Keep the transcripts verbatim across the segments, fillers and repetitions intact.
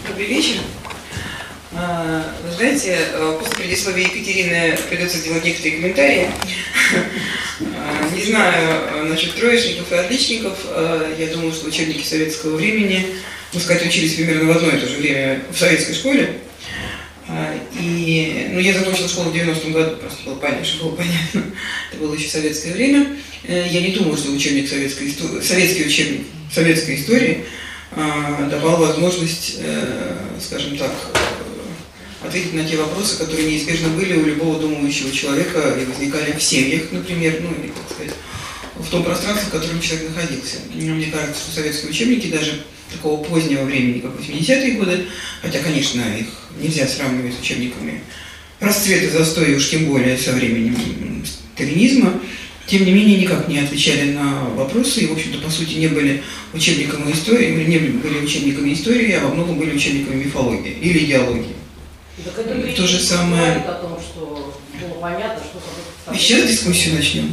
Добрый вечер. Вы знаете, после предисловия Екатерины придется делать некоторые комментарии. Не знаю насчет троечников и отличников. Я думаю, что учебники советского времени, можно сказать, учились примерно в одно и то же время в советской школе. И, ну, я закончила школу в девяностом году, просто было понятно, что было понятно. Это было еще советское время. Я не думаю, что учебник советской истории, советский учебник советской истории давал возможность, скажем так, ответить на те вопросы, которые неизбежно были у любого думающего человека и возникали в семьях, например, ну или, как сказать, в том пространстве, в котором человек находился. Мне кажется, что советские учебники даже такого позднего времени, как восьмидесятые годы, хотя, конечно, их нельзя сравнивать с учебниками расцвета застоя, уж тем более со временем сталинизма, тем не менее никак не отвечали на вопросы и, в общем-то, по сути, не были учебниками истории, не были учебниками истории, а во многом были учебниками мифологии или идеологии. Так это то же самое. О том, что было понятно, что... И сейчас дискуссию начнем.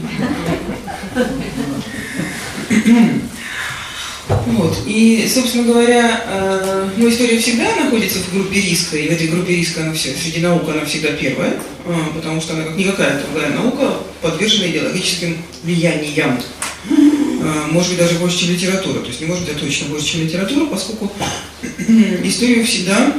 Вот. И, собственно говоря, ну, история всегда находится в группе риска, и в этой группе риска она все, среди наук она всегда первая, потому что она, как никакая другая наука, подвержена идеологическим влияниям. Может быть, даже больше, чем литература. То есть не может быть, а точно больше, чем литература, поскольку историю всегда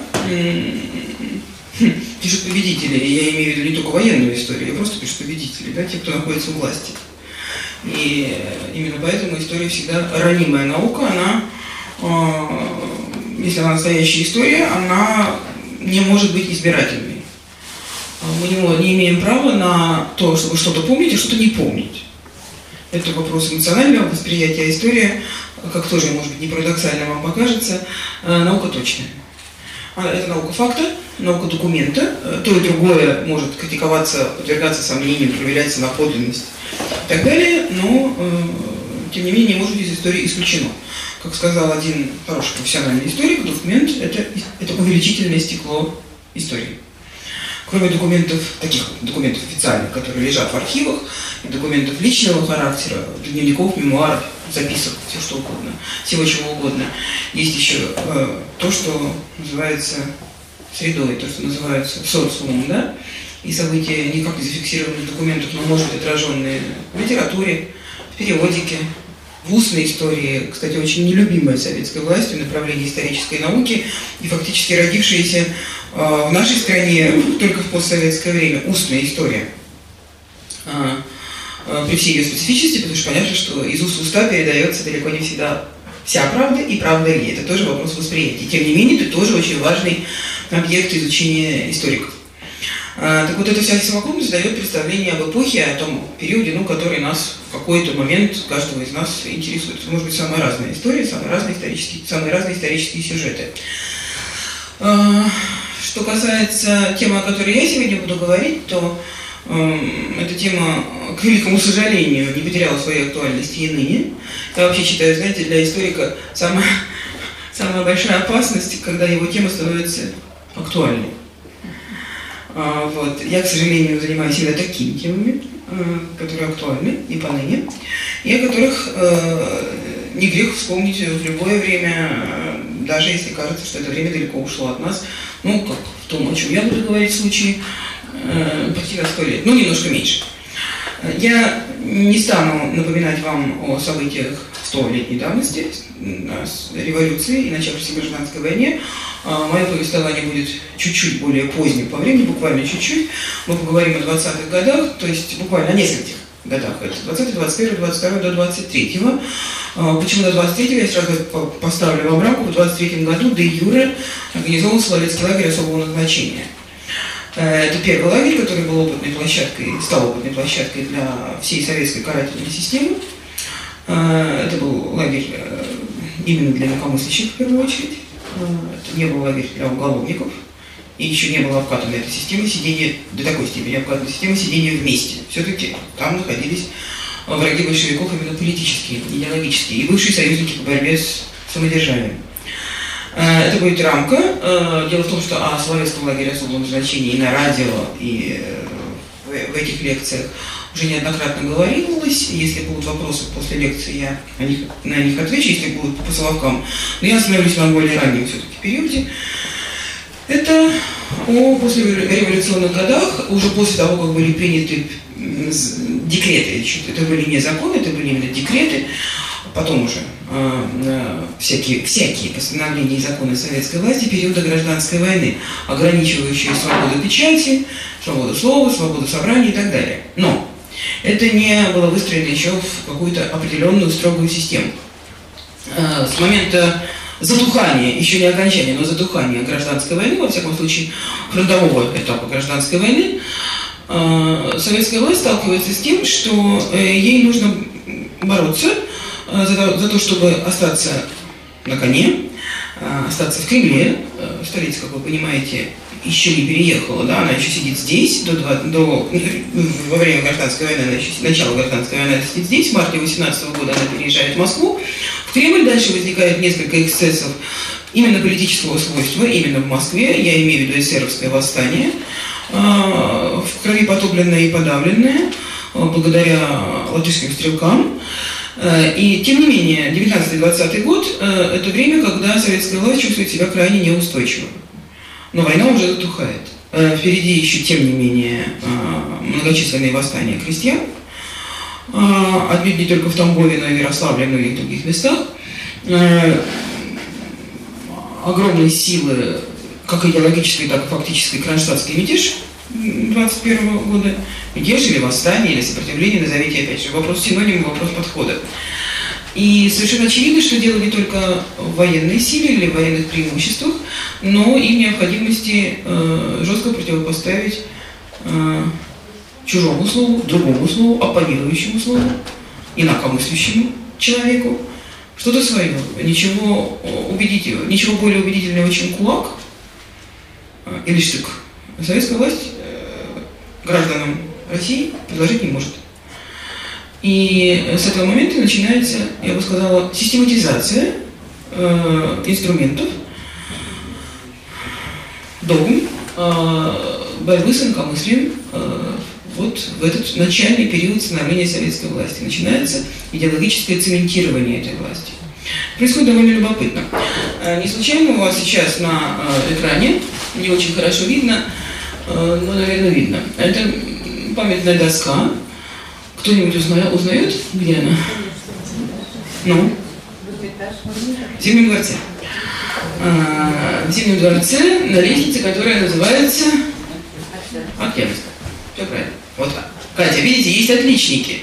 пишут победители. И я имею в виду не только военную историю, я просто пишу победители, да, те, кто находится у власти. И именно поэтому история всегда ранимая наука, она, э, если она настоящая история, она не может быть избирательной. Мы не, не имеем права на то, чтобы что-то помнить, а что-то не помнить. Это вопрос эмоционального восприятия. История, как тоже, может быть, не парадоксально вам покажется, э, наука точная. Это наука факта, наука документа. То и другое может критиковаться, подвергаться сомнению, проверяться на подлинность и так далее, но, э, тем не менее, может быть из истории исключено. Как сказал один хороший профессиональный историк, документ – это, это увеличительное стекло истории. Кроме документов, таких документов официальных, которые лежат в архивах, и документов личного характера, дневников, мемуаров, записок, все что угодно, всего чего угодно, есть еще э, то, что называется средой, то, что называется социумом, да, и события никак не зафиксированы в документах, но может быть отраженные в литературе, в периодике, в устной истории, кстати, очень нелюбимая советской властью направление исторической науки и фактически родившаяся э, в нашей стране только в постсоветское время устная история. Э, э, при всей ее специфичности, потому что понятно, что из уст в уста передается далеко не всегда вся правда и правда ли. Это тоже вопрос восприятия. Тем не менее, это тоже очень важный объект изучения историков. Так вот, эта вся совокупность дает представление об эпохе, о том периоде, ну, который нас в какой-то момент, каждого из нас интересует. Это может быть самая разная история, самые разные исторические, самые разные исторические сюжеты. Что касается темы, о которой я сегодня буду говорить, то эта тема, к великому сожалению, не потеряла своей актуальности и ныне. Я вообще считаю, знаете, для историка самая, самая большая опасность, когда его тема становится актуальной. Вот. Я, к сожалению, занимаюсь именно такими темами, которые актуальны и поныне, и о которых э, не грех вспомнить в любое время, даже если кажется, что это время далеко ушло от нас, ну, как в том, о чем я буду говорить в случае, э, почти на сто лет, ну, немножко меньше. Я не стану напоминать вам о событиях столетней давности, революции и начавшейся гражданской войне. Мое повествование будет чуть-чуть более поздним по времени, буквально чуть-чуть. Мы поговорим о двадцатых годах, то есть буквально о нескольких годах. Это двадцатый, двадцать первый, двадцать второй до двадцать третьего. Почему до двадцать третьего? Я сразу поставлю вам рамку. В двадцать третьем году де юре организован Соловецкий лагерь особого назначения. Это первый лагерь, который был опытной площадкой, стал опытной площадкой для всей советской карательной системы. Это был лагерь именно для инакомыслящих в первую очередь. Это не был лагерь для уголовников. И еще не было обкатана эта система сидения, до такой степени обкатана система сидения вместе. Все-таки там находились враги большевиков именно политические, идеологические, и бывшие союзники по борьбе с самодержавием. Это будет рамка. Дело в том, что о Соловецком лагере особого назначения и на радио, и в в этих лекциях уже неоднократно говорилось. Если будут вопросы после лекции, я на них, на них отвечу, если будут по словкам. Но я остановлюсь на более раннем все-таки периоде. Это о послереволюционных годах, уже после того, как были приняты декреты. Это были не законы, это были именно декреты. Потом уже э, всякие, всякие постановления и законы советской власти периода гражданской войны, ограничивающие свободу печати, свободу слова, свободу собрания и так далее. Но это не было выстроено еще в какую-то определенную строгую систему. Э, с момента затухания, еще не окончания, но затухания гражданской войны, во всяком случае фронтового этапа гражданской войны, э, советская власть сталкивается с тем, что э, ей нужно бороться За, за то, чтобы остаться на коне, остаться в Кремле. Столица, как вы понимаете, еще не переехала, да, она еще сидит здесь, до, до, во время гражданской войны, она еще, начало гражданской войны она сидит здесь, в марте восемнадцатого года она переезжает в Москву. В Кремль дальше возникает несколько эксцессов именно политического свойства, именно в Москве, я имею в виду эсеровское восстание, в крови потопленное и подавленное, благодаря латышским стрелкам. И, тем не менее, девятнадцатый-двадцатый год – это время, когда советская власть чувствует себя крайне неустойчиво. Но война уже затухает. Впереди еще, тем не менее, многочисленные восстания крестьян. Отнюдь не только в Тамбове, но и в Ярославле, и многих других местах. Огромные силы, как идеологической, так и фактической, кронштадтский мятеж двадцать первого года, мятеж или восстание, или сопротивление, назовите опять же. Вопрос синонима, вопрос подхода. И совершенно очевидно, что дело не только в военной силе или в военных преимуществах, но и в необходимости э, жестко противопоставить э, чужому слову, другому слову, оппонирующему слову, инакомыслящему человеку что-то свое. Ничего убедительного, ничего более убедительного, чем кулак э, или штык. Советская власть э, гражданам России предложить не может. И с этого момента начинается, я бы сказала, систематизация э, инструментов, догм, э, борьбы с инакомыслием э, вот в этот начальный период становления советской власти. Начинается идеологическое цементирование этой власти. Происходит довольно любопытно. Э, не случайно у вас сейчас на э, экране, не очень хорошо видно, э, но, наверное, видно. Это памятная доска. Кто-нибудь узнает, узнает, где она? Ну? В Зимнем дворце. А, в Зимнем дворце на лестнице, которая называется Октябрьская. Все правильно. Вот так. Катя, видите, есть отличники.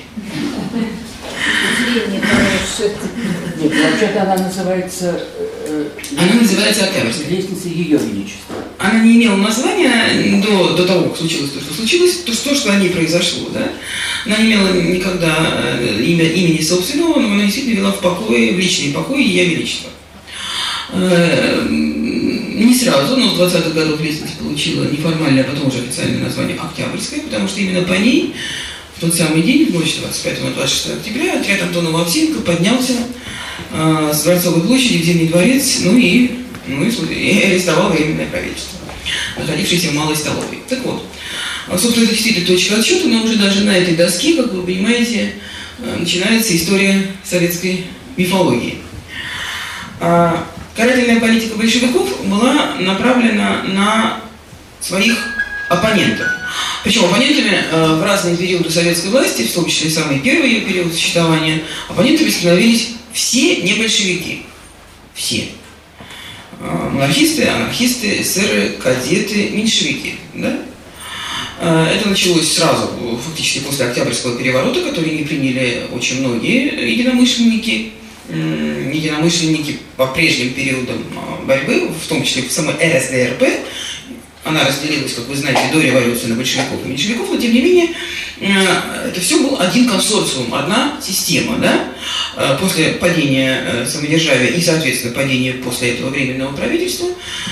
Нет, вообще-то она называется... Э, она называется Октябрьская. Лестница Ее Величества. Она не имела названия до, до того, как случилось то, что случилось, то, то, что о ней произошло, да? Она не имела никогда имя, имени собственного, но она действительно вела в покое, в личные покои Ее Величества. Э, не сразу, но с двадцатых годов лестница получила неформальное, а потом уже официальное название Октябрьская, потому что именно по ней в тот самый день, в ночь двадцать пятого на двадцать шестое октября, отряд Антона Лавсенко поднялся э, с Дворцовой площади в Зимний дворец, ну и, ну и, и арестовал Временное правительство, находившееся в Малой столовой. Так вот, собственно, это действительно точка отсчета, но уже даже на этой доске, как вы понимаете, э, начинается история советской мифологии. А карательная политика большевиков была направлена на своих оппонентов. Причем оппонентами э, в разные периоды советской власти, в том числе самый первый ее период существования, оппонентами становились все не большевики. Все. Э, монархисты, анархисты, эсеры, кадеты, меньшевики. Да? Э, это началось сразу, фактически после Октябрьского переворота, который не приняли очень многие единомышленники. Э, единомышленники по прежним периодам борьбы, в том числе в самой эр эс дэ эр пэ. Она разделилась, как вы знаете, до революции на большевиков и меньшевиков, но тем не менее это все был один консорциум, одна система. Да? После падения самодержавия и, соответственно, падения после этого Временного правительства,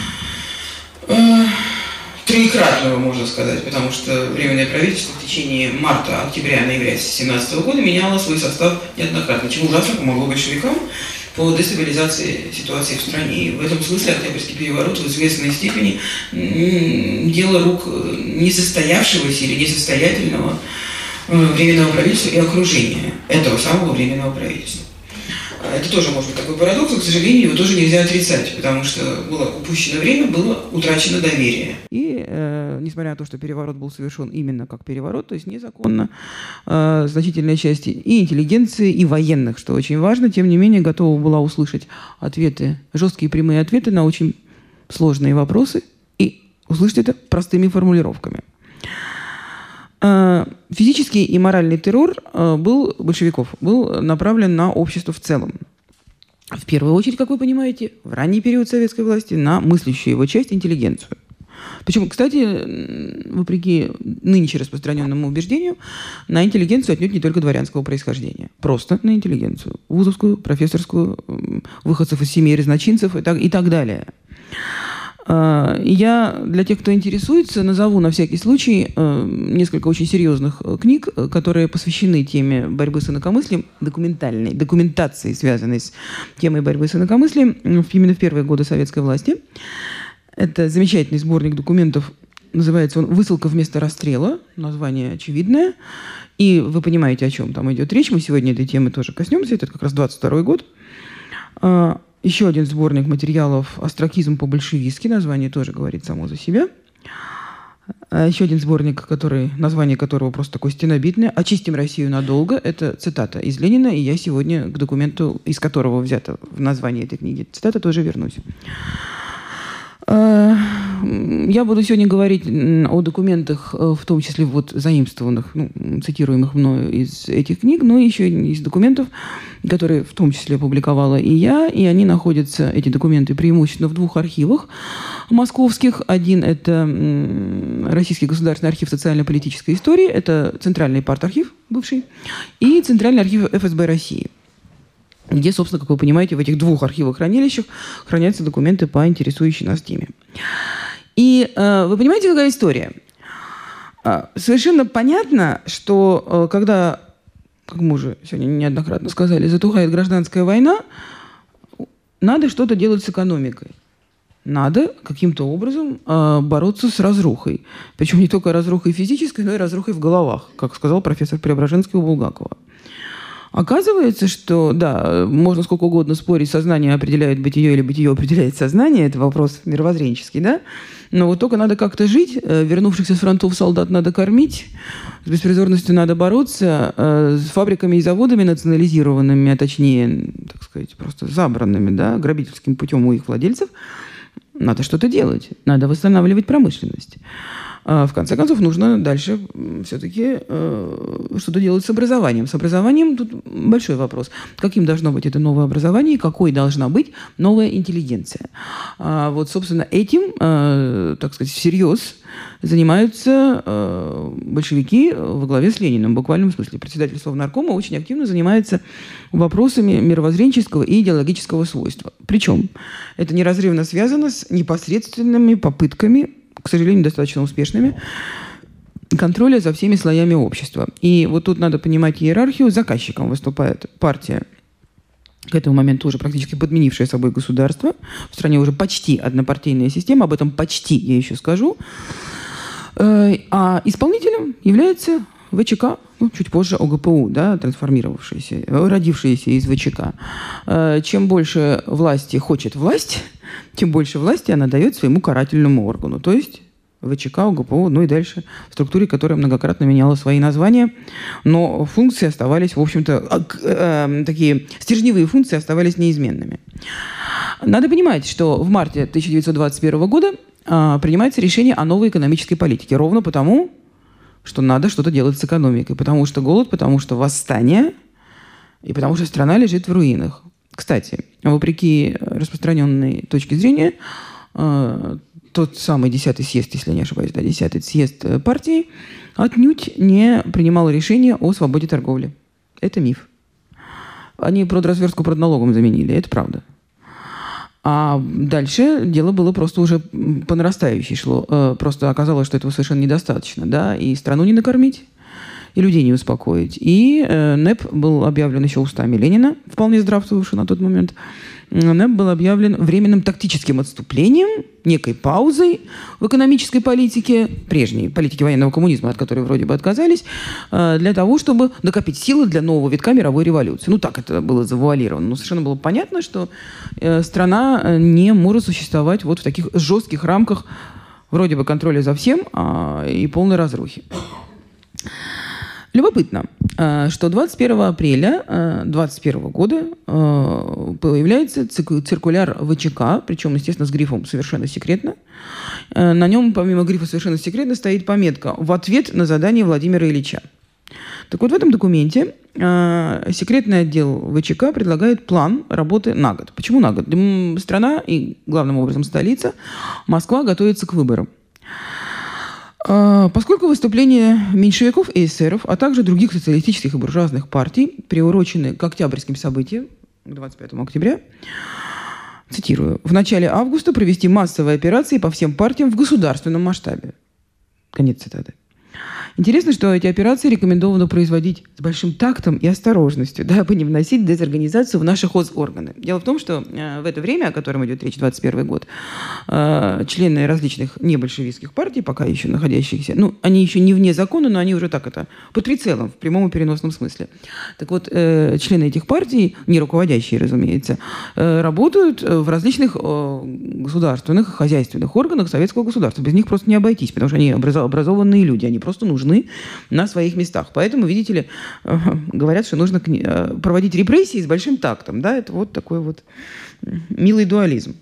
троекратного, можно сказать, потому что Временное правительство в течение марта, октября, ноября тысяча девятьсот семнадцатого года меняло свой состав неоднократно, чему ужасно помогло большевикам по дестабилизации ситуации в стране. И в этом смысле Октябрьский переворот в известной степени дело рук несостоявшегося или несостоятельного временного правительства и окружения этого самого временного правительства. Это тоже может быть такой парадокс, но, к сожалению, его тоже нельзя отрицать, потому что было упущено время, было утрачено доверие. И, э, несмотря на то, что переворот был совершен именно как переворот, то есть незаконно, э, значительная часть и интеллигенции, и военных, что очень важно, тем не менее, готова была услышать ответы, жесткие прямые ответы на очень сложные вопросы и услышать это простыми формулировками. Физический и моральный террор был, большевиков был направлен на общество в целом. В первую очередь, как вы понимаете, в ранний период советской власти на мыслящую его часть, интеллигенцию. Причем, кстати, вопреки нынче распространенному убеждению, на интеллигенцию отнюдь не только дворянского происхождения. Просто на интеллигенцию. Вузовскую, профессорскую, выходцев из семей разночинцев и так, и так далее. Я для тех, кто интересуется, назову на всякий случай несколько очень серьезных книг, которые посвящены теме борьбы с инакомыслием, документальной, документации, связанной с темой борьбы с инакомыслием именно в первые годы советской власти. Это замечательный сборник документов, называется он «Высылка вместо расстрела», название очевидное, и вы понимаете, о чем там идет речь. Мы сегодня этой темы тоже коснемся, это как раз двадцать второй год. Еще один сборник материалов «Остракизм по-большевистски», название тоже говорит само за себя. Еще один сборник, который, название которого просто такое стенобитное, «Очистим Россию надолго». Это цитата из Ленина, и я сегодня к документу, из которого взято в название этой книги цитата, тоже вернусь. Я буду сегодня говорить о документах, в том числе вот заимствованных, ну, цитируемых мною из этих книг, но еще и из документов, которые в том числе опубликовала и я, и они находятся, эти документы, преимущественно в двух архивах московских. Один – это Российский государственный архив социально-политической истории, это Центральный партархив бывший, и Центральный архив эф эс бэ России, где, собственно, как вы понимаете, в этих двух архивах-хранилищах хранятся документы по интересующей нас теме. И э, вы понимаете, какая история? Э, совершенно понятно, что э, когда, как мы уже сегодня неоднократно сказали, затухает гражданская война, надо что-то делать с экономикой. Надо каким-то образом э, бороться с разрухой. Причем не только разрухой физической, но и разрухой в головах, как сказал профессор Преображенский у Булгакова. Оказывается, что, да, можно сколько угодно спорить, сознание определяет бытие или бытие определяет сознание, это вопрос мировоззренческий, да? Но вот только надо как-то жить, вернувшихся с фронтов солдат надо кормить, с беспризорностью надо бороться, с фабриками и заводами национализированными, а точнее, так сказать, просто забранными, да, грабительским путем у их владельцев, надо что-то делать, надо восстанавливать промышленность. В конце концов, нужно дальше все-таки э, что-то делать с образованием. С образованием тут большой вопрос. Каким должно быть это новое образование и какой должна быть новая интеллигенция? А вот, собственно, этим, э, так сказать, всерьез занимаются э, большевики во главе с Лениным. В буквальном смысле. Председатель Совнаркома очень активно занимается вопросами мировоззренческого и идеологического свойства. Причем это неразрывно связано с непосредственными попытками, к сожалению, достаточно успешными, контроля за всеми слоями общества. И вот тут надо понимать иерархию. Заказчиком выступает партия, к этому моменту уже практически подменившая собой государство. В стране уже почти однопартийная система, об этом почти я еще скажу. А исполнителем является вэ че ка, ну, чуть позже о гэ пэ у, да, трансформировавшаяся, родившаяся из вэ че ка. Чем больше власти хочет власть, тем больше власти она дает своему карательному органу, то есть вэ че ка, о гэ пэ у, ну и дальше в структуре, которая многократно меняла свои названия, но функции оставались, в общем-то, э, такие стержневые функции оставались неизменными. Надо понимать, что в марте тысяча девятьсот двадцать первого года э, принимается решение о новой экономической политике, ровно потому, что надо что-то делать с экономикой, потому что голод, потому что восстание, и потому что страна лежит в руинах. Кстати, вопреки распространенной точке зрения, э, тот самый десятый съезд, если я не ошибаюсь, да, десятый съезд партии отнюдь не принимал решение о свободе торговли. Это миф. Они продразверстку продналогом заменили, это правда. А дальше дело было просто уже по нарастающей шло. Просто оказалось, что этого совершенно недостаточно, да, и страну не накормить, и людей не успокоить. И э, НЭП был объявлен еще устами Ленина, вполне здравствовавший на тот момент. НЭП был объявлен временным тактическим отступлением, некой паузой в экономической политике, прежней политике военного коммунизма, от которой вроде бы отказались, для того, чтобы накопить силы для нового витка мировой революции. Ну, так это было завуалировано. Но совершенно было понятно, что страна не может существовать вот в таких жестких рамках вроде бы контроля за всем и полной разрухи. Любопытно, что двадцать первого апреля двадцать первого года появляется циркуляр ВЧК, причем, естественно, с грифом «Совершенно секретно». На нем, помимо грифа «Совершенно секретно», стоит пометка «В ответ на задание Владимира Ильича». Так вот, в этом документе секретный отдел ВЧК предлагает план работы на год. Почему на год? Страна и, главным образом, столица, Москва, готовится к выборам. Поскольку выступления меньшевиков и эсеров, а также других социалистических и буржуазных партий приурочены к октябрьским событиям, двадцать пятого октября, цитирую, «в начале августа провести массовые операции по всем партиям в государственном масштабе». Конец цитаты. Интересно, что эти операции рекомендовано производить с большим тактом и осторожностью, дабы не вносить дезорганизацию в наши хозорганы. Дело в том, что э, в это время, о котором идет речь, двадцать первый год, э, члены различных небольшевистских партий, пока еще находящихся, ну, они еще не вне закона, но они уже так это, под прицелом, в прямом и переносном смысле. Так вот, э, члены этих партий, не руководящие, разумеется, э, работают в различных э, государственных, хозяйственных органах советского государства. Без них просто не обойтись, потому что они образованные люди, они просто нужны на своих местах. Поэтому, видите ли, говорят, что нужно проводить репрессии с большим тактом. Да? Это вот такой вот милый дуализм.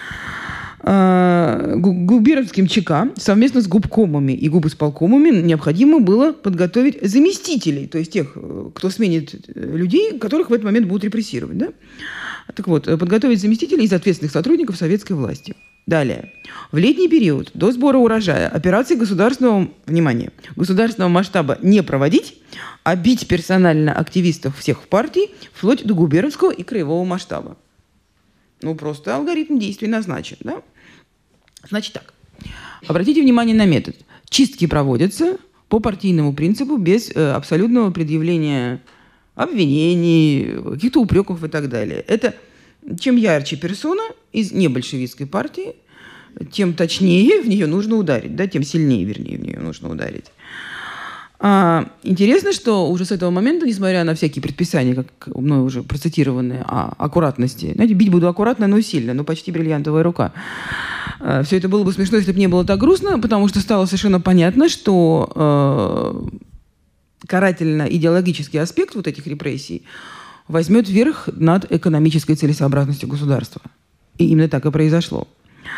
Губернским ЧК совместно с губкомами и губисполкомами необходимо было подготовить заместителей, то есть тех, кто сменит людей, которых в этот момент будут репрессировать. Да? Так вот, подготовить заместителей из ответственных сотрудников советской власти. Далее. В летний период до сбора урожая операции государственного, внимание, государственного масштаба не проводить, а бить персонально активистов всех партий вплоть до губернского и краевого масштаба. Ну, просто алгоритм действий назначен. Да? Значит так. Обратите внимание на метод. Чистки проводятся по партийному принципу без э, абсолютного предъявления обвинений, каких-то упреков и так далее. Это чем ярче персона из небольшевистской партии, тем точнее в нее нужно ударить, да, тем сильнее, вернее, в нее нужно ударить. А, интересно, что уже с этого момента, несмотря на всякие предписания, как мной уже процитированные, о аккуратности, знаете, бить буду аккуратно, но сильно, но почти бриллиантовая рука. А, все это было бы смешно, если бы не было так грустно, потому что стало совершенно понятно, что э, карательно-идеологический аспект вот этих репрессий возьмет верх над экономической целесообразностью государства. И именно так и произошло.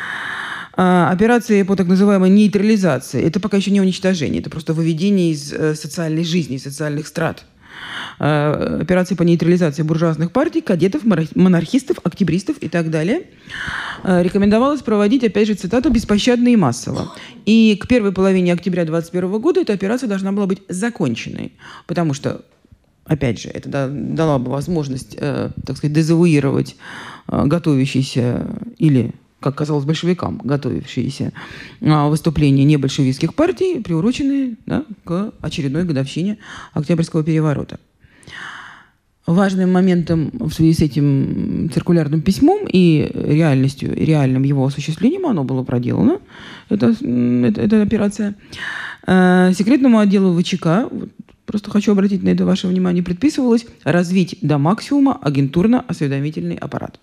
А, операции по так называемой нейтрализации – это пока еще не уничтожение, это просто выведение из э, социальной жизни, из социальных страт. А, операции по нейтрализации буржуазных партий, кадетов, монархистов, октябристов и так далее а, рекомендовалось проводить, опять же, цитата, «беспощадно и массово». И к первой половине октября двадцать первого года эта операция должна была быть законченной, потому что опять же, это дало бы возможность, э, так сказать, дезавуировать э, готовящиеся или, как казалось большевикам, готовившиеся э, выступления небольшевистских партий, приуроченные, да, к очередной годовщине Октябрьского переворота. Важным моментом в связи с этим циркулярным письмом и реальностью, и реальным его осуществлением, оно было проделано, это, это, эта операция, э, секретному отделу ВЧК, просто хочу обратить на это ваше внимание, предписывалось развить до максимума агентурно-осведомительный аппарат.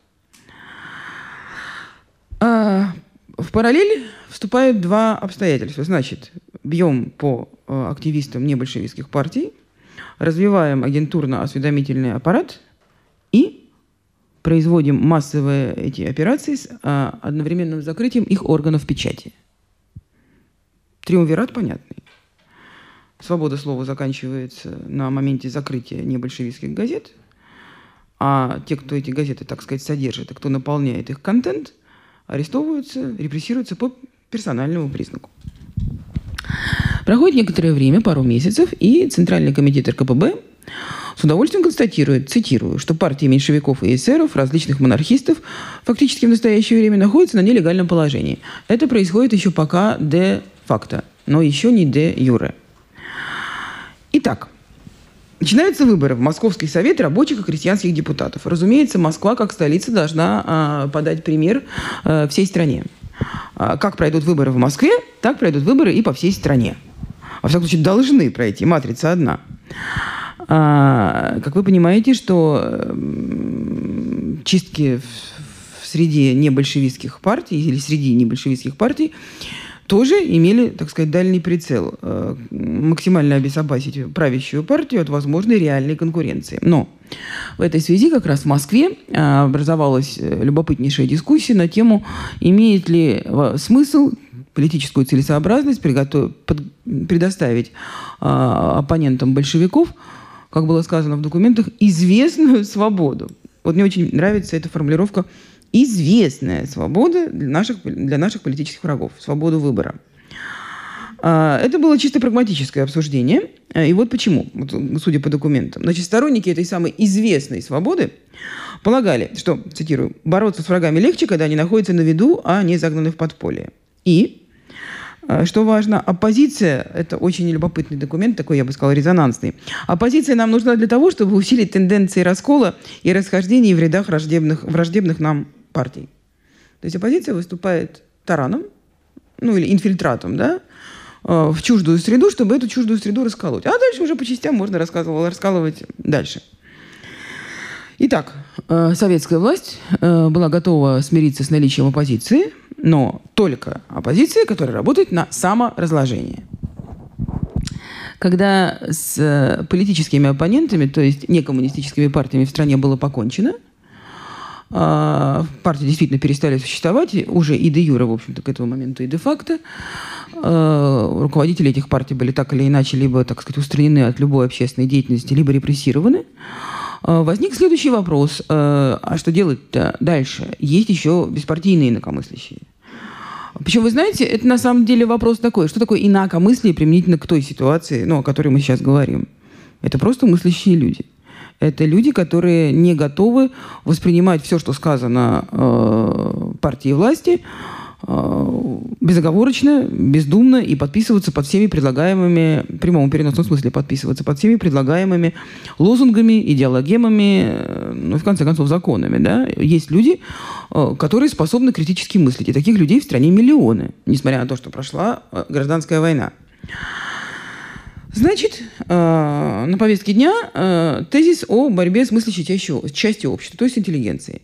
А в параллель вступают два обстоятельства. Значит, бьем по активистам небольшевистских партий, развиваем агентурно-осведомительный аппарат и производим массовые эти операции с одновременным закрытием их органов печати. Триумвират понятный. Свобода слова заканчивается на моменте закрытия небольшевистских газет, а те, кто эти газеты, так сказать, содержит, и кто наполняет их контент, арестовываются, репрессируются по персональному признаку. Проходит некоторое время, пару месяцев, и Центральный комитет эр ка пэ бэ с удовольствием констатирует, цитирую, что партии меньшевиков и эсеров, различных монархистов фактически в настоящее время находятся на нелегальном положении. Это происходит еще пока де факто, но еще не де юре. Итак, начинаются выборы в Московский совет рабочих и крестьянских депутатов. Разумеется, Москва, как столица, должна э, подать пример э, всей стране. Э, как пройдут выборы в Москве, так пройдут выборы и по всей стране. Во всяком случае, должны пройти. Матрица одна. Э, как вы понимаете, что э, чистки в, в среде небольшевистских партий или среди небольшевистских партий тоже имели, так сказать, дальний прицел. Э, максимально обезопасить правящую партию от возможной реальной конкуренции. Но в этой связи как раз в Москве э, образовалась любопытнейшая дискуссия на тему, имеет ли э, смысл политическую целесообразность приготов... под... предоставить э, оппонентам большевиков, как было сказано в документах, известную свободу. Вот мне очень нравится эта формулировка «известная свобода для наших, для наших политических врагов», свободу выбора. Это было чисто прагматическое обсуждение. И вот почему, судя по документам. Значит, сторонники этой самой известной свободы полагали, что, цитирую, «бороться с врагами легче, когда они находятся на виду, а не загнаны в подполье». И, что важно, оппозиция, это очень любопытный документ, такой, я бы сказала, резонансный. Оппозиция нам нужна для того, чтобы усилить тенденции раскола и расхождений в рядах враждебных, враждебных нам партий. То есть оппозиция выступает тараном, ну или инфильтратом, да, в чуждую среду, чтобы эту чуждую среду расколоть. А дальше уже по частям можно раскалывать дальше. Итак, советская власть была готова смириться с наличием оппозиции, но только оппозиции, которая работает на саморазложение. Когда с политическими оппонентами, то есть некоммунистическими партиями в стране было покончено, партии действительно перестали существовать, уже и де юре, в общем-то, к этому моменту, и де-факто. Руководители этих партий были так или иначе либо, так сказать, устранены от любой общественной деятельности, либо репрессированы. Возник следующий вопрос. А что делать-то дальше? Есть еще беспартийные инакомыслящие. Причем, вы знаете, это на самом деле вопрос такой. Что такое инакомыслие применительно к той ситуации, ну, о которой мы сейчас говорим? Это просто мыслящие люди. Это люди, которые не готовы воспринимать все, что сказано э, партией власти, э, безоговорочно, бездумно и подписываться под всеми предлагаемыми, в прямом переносном смысле подписываться под всеми предлагаемыми лозунгами, идеологемами, э, ну, в конце концов, законами. Да? Есть люди, э, которые способны критически мыслить. И таких людей в стране миллионы, несмотря на то, что прошла э, гражданская война. Значит, э, на повестке дня э, тезис о борьбе с мыслящей частью, частью общества, то есть интеллигенцией.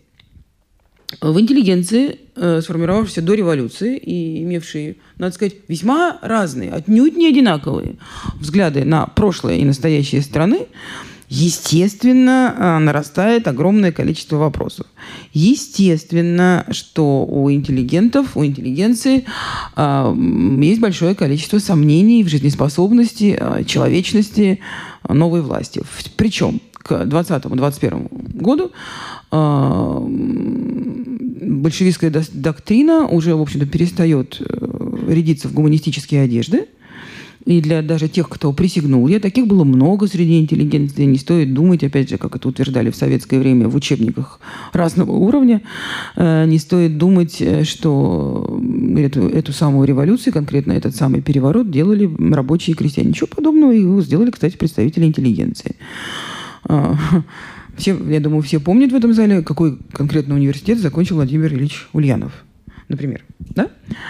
В интеллигенции, э, сформировавшейся до революции и имевшей, надо сказать, весьма разные, отнюдь не одинаковые взгляды на прошлое и настоящее страны, естественно, э, нарастает огромное количество вопросов. Естественно, что у интеллигентов, у интеллигенции э, есть большое количество сомнений в жизнеспособности, э, человечности новой власти. Причем к двадцатому — двадцать первому году э, большевистская доктрина уже, в общем-то, перестает э, рядиться в гуманистические одежды. И для даже тех, кто присягнул, я таких было много среди интеллигенции. Не стоит думать, опять же, как это утверждали в советское время в учебниках разного уровня, э, не стоит думать, что эту, эту самую революцию, конкретно этот самый переворот, делали рабочие и крестьяне. Ничего подобного, его сделали, кстати, представители интеллигенции. Э, все, я думаю, все помнят в этом зале, какой конкретно университет закончил Владимир Ильич Ульянов. Например, да?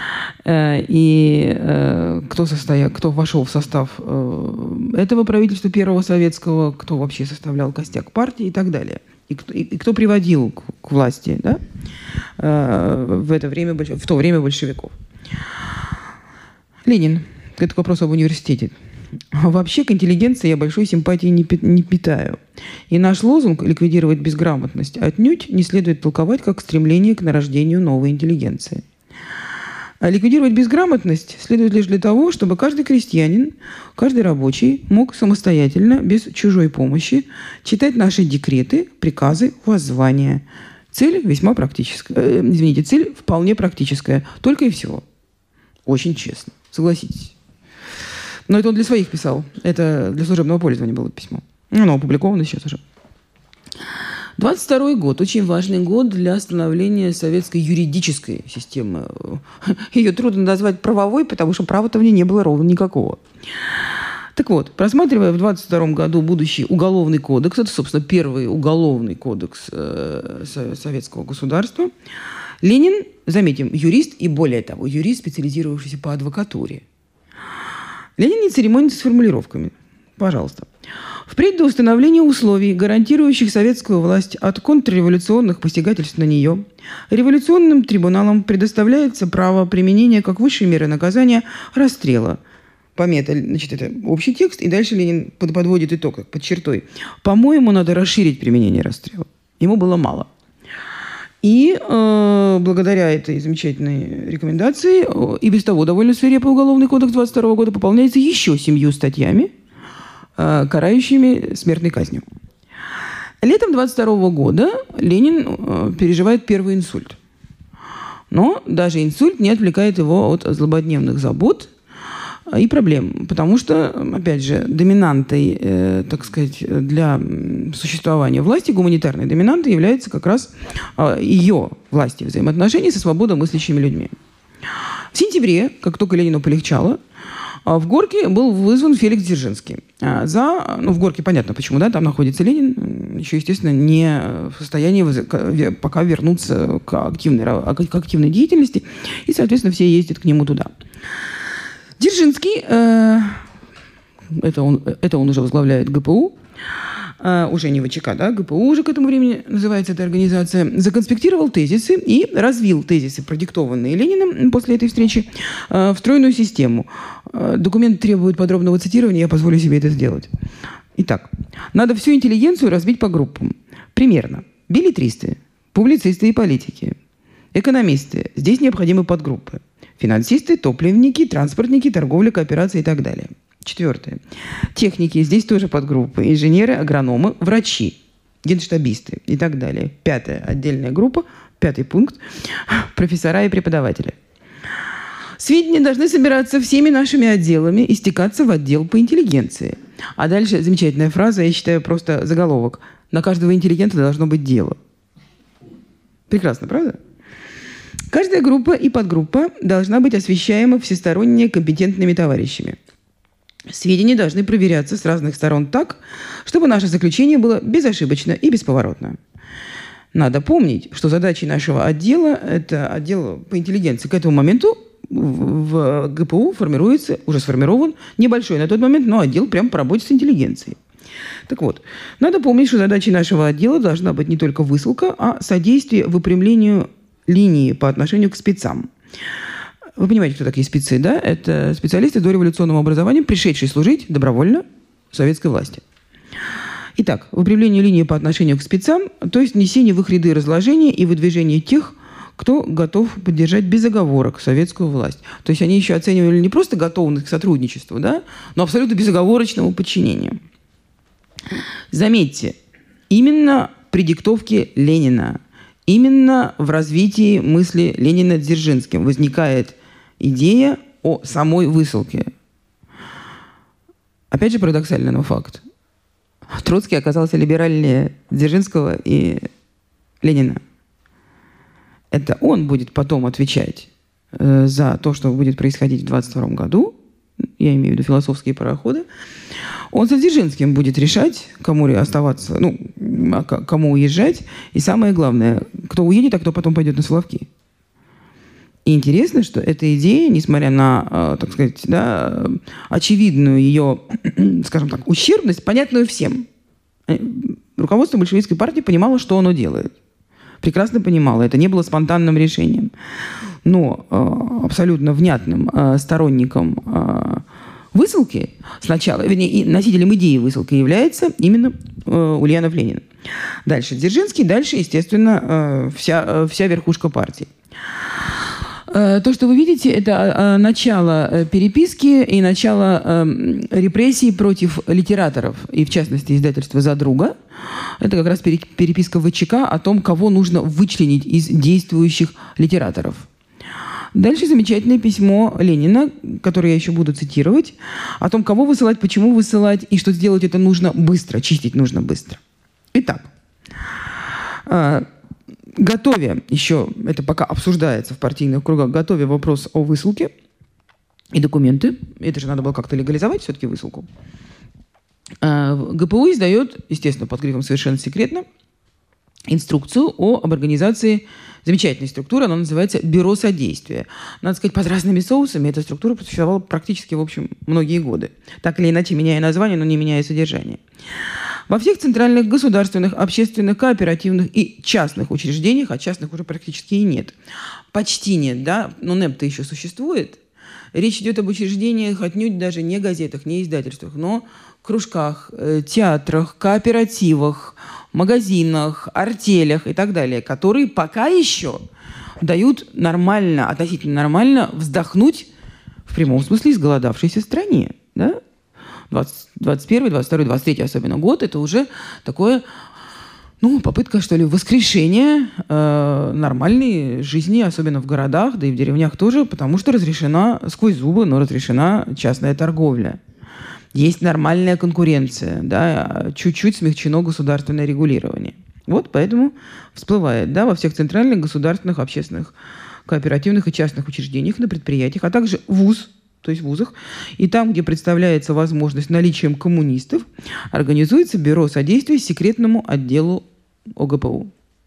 И э, кто, состоя... кто вошел в состав э, этого правительства первого советского, кто вообще составлял костяк партии и так далее. И кто, и, и кто приводил к, к власти, да? э, в, это время, в то время большевиков. Ленин. Это к вопросу об университете. Вообще к интеллигенции я большой симпатии не питаю. И наш лозунг «ликвидировать безграмотность» отнюдь не следует толковать как стремление к нарождению новой интеллигенции. А ликвидировать безграмотность следует лишь для того, чтобы каждый крестьянин, каждый рабочий мог самостоятельно, без чужой помощи, читать наши декреты, приказы, воззвания. Цель весьма практическая. Э, извините, цель вполне практическая. Только и всего. Очень честно. Согласитесь. Но это он для своих писал. Это для служебного пользования было письмо. Оно опубликовано сейчас уже. двадцать второй год. Очень важный год для становления советской юридической системы. Ее трудно назвать правовой, потому что права-то в ней не было ровно никакого. Так вот, просматривая в двадцать втором году будущий уголовный кодекс, это, собственно, первый уголовный кодекс э, советского государства, Ленин, заметим, юрист и, более того, юрист, специализировавшийся по адвокатуре. Ленин не церемонится с формулировками. Пожалуйста. Впредь до установления условий, гарантирующих советскую власть от контрреволюционных посягательств на нее, революционным трибуналам предоставляется право применения как высшей меры наказания расстрела. Помета, значит, это общий текст, и дальше Ленин подводит итог, как под чертой. По-моему, надо расширить применение расстрела. Ему было мало. И э, благодаря этой замечательной рекомендации э, и без того довольно свирепый уголовный кодекс двадцать второго года пополняется еще семью статьями, э, карающими смертной казнью. Летом двадцать второго года Ленин э, переживает первый инсульт. Но даже инсульт не отвлекает его от злободневных забот и проблем, потому что, опять же, доминантой, э, так сказать, для существования власти, гуманитарной доминантой является как раз э, ее власти взаимоотношений со свободомыслящими людьми. В сентябре, как только Ленину полегчало, э, в Горке был вызван Феликс Дзержинский. Э, за, ну, в Горке понятно почему, да, там находится Ленин, еще, естественно, не в состоянии пока вернуться к активной, к активной деятельности, и, соответственно, все ездят к нему туда. Дзержинский, э, это, он, это он уже возглавляет ГПУ, э, уже не ВЧК, да, ГПУ уже к этому времени называется эта организация, законспектировал тезисы и развил тезисы, продиктованные Лениным после этой встречи, э, в стройную систему. Э, документ требует подробного цитирования, я позволю себе это сделать. Итак, надо всю интеллигенцию разбить по группам. Примерно. Беллетристы, публицисты и политики, экономисты. Здесь необходимы подгруппы. Финансисты, топливники, транспортники, торговля, кооперация и так далее. Четвертое. Техники. Здесь тоже подгруппы. Инженеры, агрономы, врачи, генштабисты и так далее. Пятая отдельная группа, пятый пункт. Профессора и преподаватели. Сведения должны собираться всеми нашими отделами и стекаться в отдел по интеллигенции. А дальше замечательная фраза, я считаю, просто заголовок. На каждого интеллигента должно быть дело. Прекрасно, правда? Каждая группа и подгруппа должна быть освещаема всесторонне компетентными товарищами. Сведения должны проверяться с разных сторон так, чтобы наше заключение было безошибочно и бесповоротно. Надо помнить, что задачей нашего отдела, это отдел по интеллигенции, к этому моменту в ГПУ формируется, уже сформирован небольшой на тот момент, но отдел прямо по работе с интеллигенцией. Так вот, надо помнить, что задачей нашего отдела должна быть не только высылка, а содействие выпрямлению линии по отношению к спецам. Вы понимаете, кто такие спецы, да? Это специалисты дореволюционного образования, пришедшие служить добровольно советской власти. Итак, выпрямление линии по отношению к спецам, то есть несение в их ряды разложения и выдвижение тех, кто готов поддержать без оговорок советскую власть. То есть они еще оценивали не просто готовность к сотрудничеству, да, но абсолютно безоговорочному подчинению. Заметьте, именно при диктовке Ленина, именно в развитии мысли Ленина Дзержинским возникает идея о самой высылке. Опять же парадоксальный, но факт. Троцкий оказался либеральнее Дзержинского и Ленина. Это он будет потом отвечать э, за то, что будет происходить в двадцать втором году. Я имею в виду философские пароходы. Он со Дзержинским будет решать, кому оставаться, ну, кому уезжать. И самое главное, кто уедет, а кто потом пойдет на Соловки. И интересно, что эта идея, несмотря на, так сказать, да, очевидную ее, скажем так, ущербность, понятную всем, руководство большевистской партии понимало, что оно делает. Прекрасно понимало. Это не было спонтанным решением. Но э, абсолютно внятным э, сторонником э, высылки сначала, вернее, и носителем идеи высылки является именно э, Ульянов Ленин. Дальше Дзержинский, дальше, естественно, э, вся, э, вся верхушка партии. Э, то, что вы видите, это э, начало э, переписки и начало э, репрессий против литераторов, и в частности издательства «За друга». Это как раз переписка ВЧК о том, кого нужно вычленить из действующих литераторов. Дальше замечательное письмо Ленина, которое я еще буду цитировать, о том, кого высылать, почему высылать, и что сделать это нужно быстро, чистить нужно быстро. Итак, готовя еще, это пока обсуждается в партийных кругах, готовя вопрос о высылке, и документы. Это же надо было как-то легализовать все-таки высылку. ГПУ издает, естественно, под грифом «совершенно секретно», инструкцию о, об организации замечательной структуры. Она называется «Бюро содействия». Надо сказать, под разными соусами эта структура существовала практически, в общем, многие годы. Так или иначе, меняя название, но не меняя содержание. Во всех центральных государственных, общественных, кооперативных и частных учреждениях, а частных уже практически и нет. Почти нет, да? Но НЭП-то еще существует. Речь идет об учреждениях отнюдь даже не газетах, не издательствах, но кружках, театрах, кооперативах, магазинах, артелях и так далее, которые пока еще дают нормально, относительно нормально вздохнуть в прямом смысле изголодавшейся стране. Да? двадцать первый, двадцать второй, двадцать третий особенно год – это уже такое, ну, попытка, что ли, воскрешения э, нормальной жизни, особенно в городах, да и в деревнях тоже, потому что разрешена, сквозь зубы, но разрешена частная торговля. Есть нормальная конкуренция, да, чуть-чуть смягчено государственное регулирование. Вот поэтому всплывает, да, во всех центральных, государственных, общественных, кооперативных и частных учреждениях, на предприятиях, а также вуз, то есть в вузах, и там, где представляется возможность наличием коммунистов, организуется бюро содействия секретному отделу ОГПУ.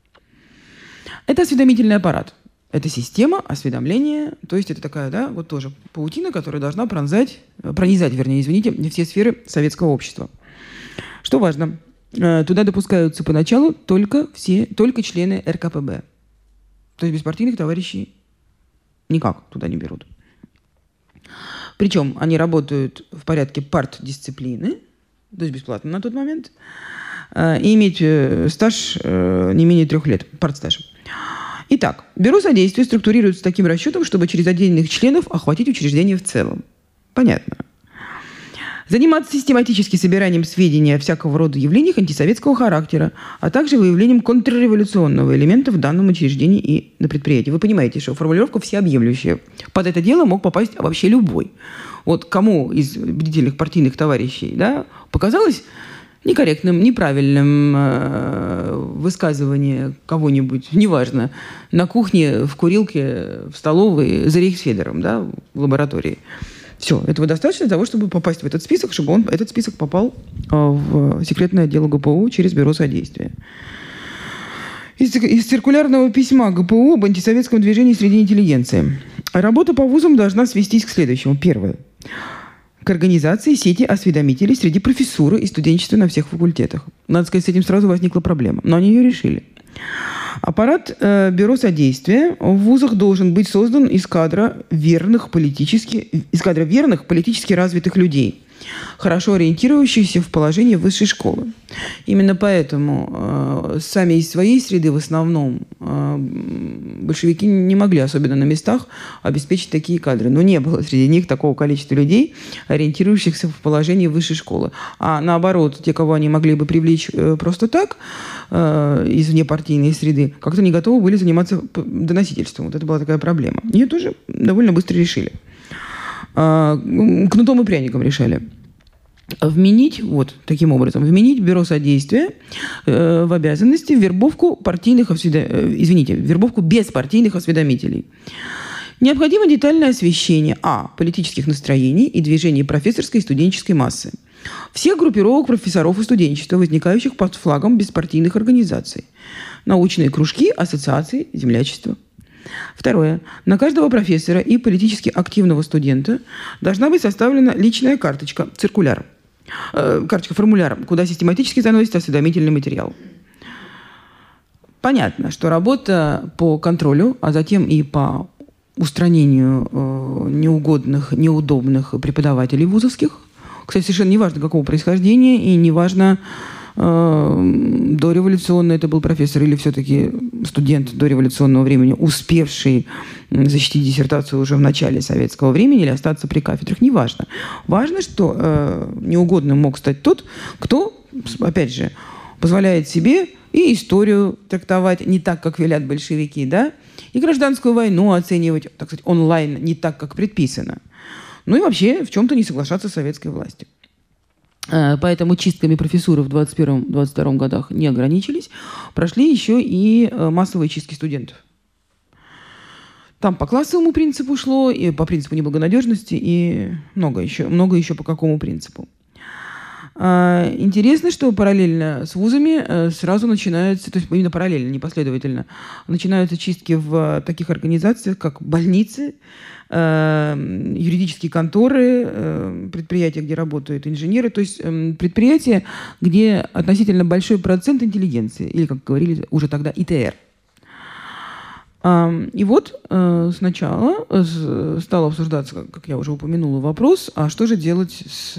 Это осведомительный аппарат. Это система осведомления, то есть это такая, да, вот тоже паутина, которая должна пронзать, пронизать, вернее, извините, все сферы советского общества. Что важно, туда допускаются поначалу только все, только члены эр ка пэ бэ. То есть беспартийных товарищей никак туда не берут. Причем они работают в порядке партдисциплины, то есть бесплатно на тот момент, и иметь стаж не менее трех лет, партстаж. Итак, бюро содействия структурируется таким расчетом, чтобы через отдельных членов охватить учреждение в целом. Понятно. Заниматься систематически собиранием сведений о всякого рода явлениях антисоветского характера, а также выявлением контрреволюционного элемента в данном учреждении и на предприятии. Вы понимаете, что формулировка всеобъемлющая. Под это дело мог попасть вообще любой. Вот кому из бдительных партийных товарищей, да, показалось некорректным, неправильным э, высказывание кого-нибудь, неважно, на кухне, в курилке, в столовой, за рейхсфедером, да, в лаборатории. Все, этого достаточно для того, чтобы попасть в этот список, чтобы он, этот список попал э, в секретное отдел ГПУ через бюро содействия. Из, из циркулярного письма ГПУ об антисоветском движении среди интеллигенции. Работа по вузам должна свестись к следующему. Первое. К организации сети осведомителей среди профессуры и студенчества на всех факультетах. Надо сказать, с этим сразу возникла проблема, но они ее решили. Аппарат э, бюро содействия в вузах должен быть создан из кадра верных политически, из кадра верных политически развитых людей, хорошо ориентирующихся в положении высшей школы. Именно поэтому э, сами из своей среды в основном э, большевики не могли, особенно на местах, обеспечить такие кадры. Но не было среди них такого количества людей, ориентирующихся в положении высшей школы. А наоборот, те, кого они могли бы привлечь э, просто так, э, из внепартийной среды, как-то не готовы были заниматься доносительством. Вот это была такая проблема. Ее тоже довольно быстро решили. Кнутом и пряником решали. Вменить, вот таким образом, вменить бюро содействия э, в обязанности вербовку партийных осведом... извините, вербовку беспартийных осведомителей. Необходимо детальное освещение а. политических настроений и движений профессорской и студенческой массы, всех группировок профессоров и студенчества, возникающих под флагом беспартийных организаций, научные кружки, ассоциации, землячества. Второе. На каждого профессора и политически активного студента должна быть составлена личная карточка, циркуляр, э, карточка, формуляр, куда систематически заносится осведомительный материал. Понятно, что работа по контролю, а затем и по устранению э, неугодных, неудобных преподавателей вузовских, кстати, совершенно неважно, какого происхождения, и неважно, дореволюционный это был профессор или все-таки студент дореволюционного времени, успевший защитить диссертацию уже в начале советского времени или остаться при кафедрах, неважно. Важно, что э, неугодным мог стать тот, кто, опять же, позволяет себе и историю трактовать не так, как велят большевики, да, и гражданскую войну оценивать, так сказать, онлайн не так, как предписано. Ну и вообще в чем-то не соглашаться с советской властью. Поэтому чистками профессуры в двадцать первом — двадцать втором годах не ограничились. Прошли еще и массовые чистки студентов. Там по классовому принципу шло, и по принципу неблагонадежности, и много еще, много еще по какому принципу. Интересно, что параллельно с вузами сразу начинаются, то есть именно параллельно, непоследовательно, начинаются чистки в таких организациях, как больницы, юридические конторы, предприятия, где работают инженеры, то есть предприятия, где относительно большой процент интеллигенции, или, как говорили уже тогда, И Т Р. И вот сначала стал обсуждаться, как я уже упомянула, вопрос, а что же делать с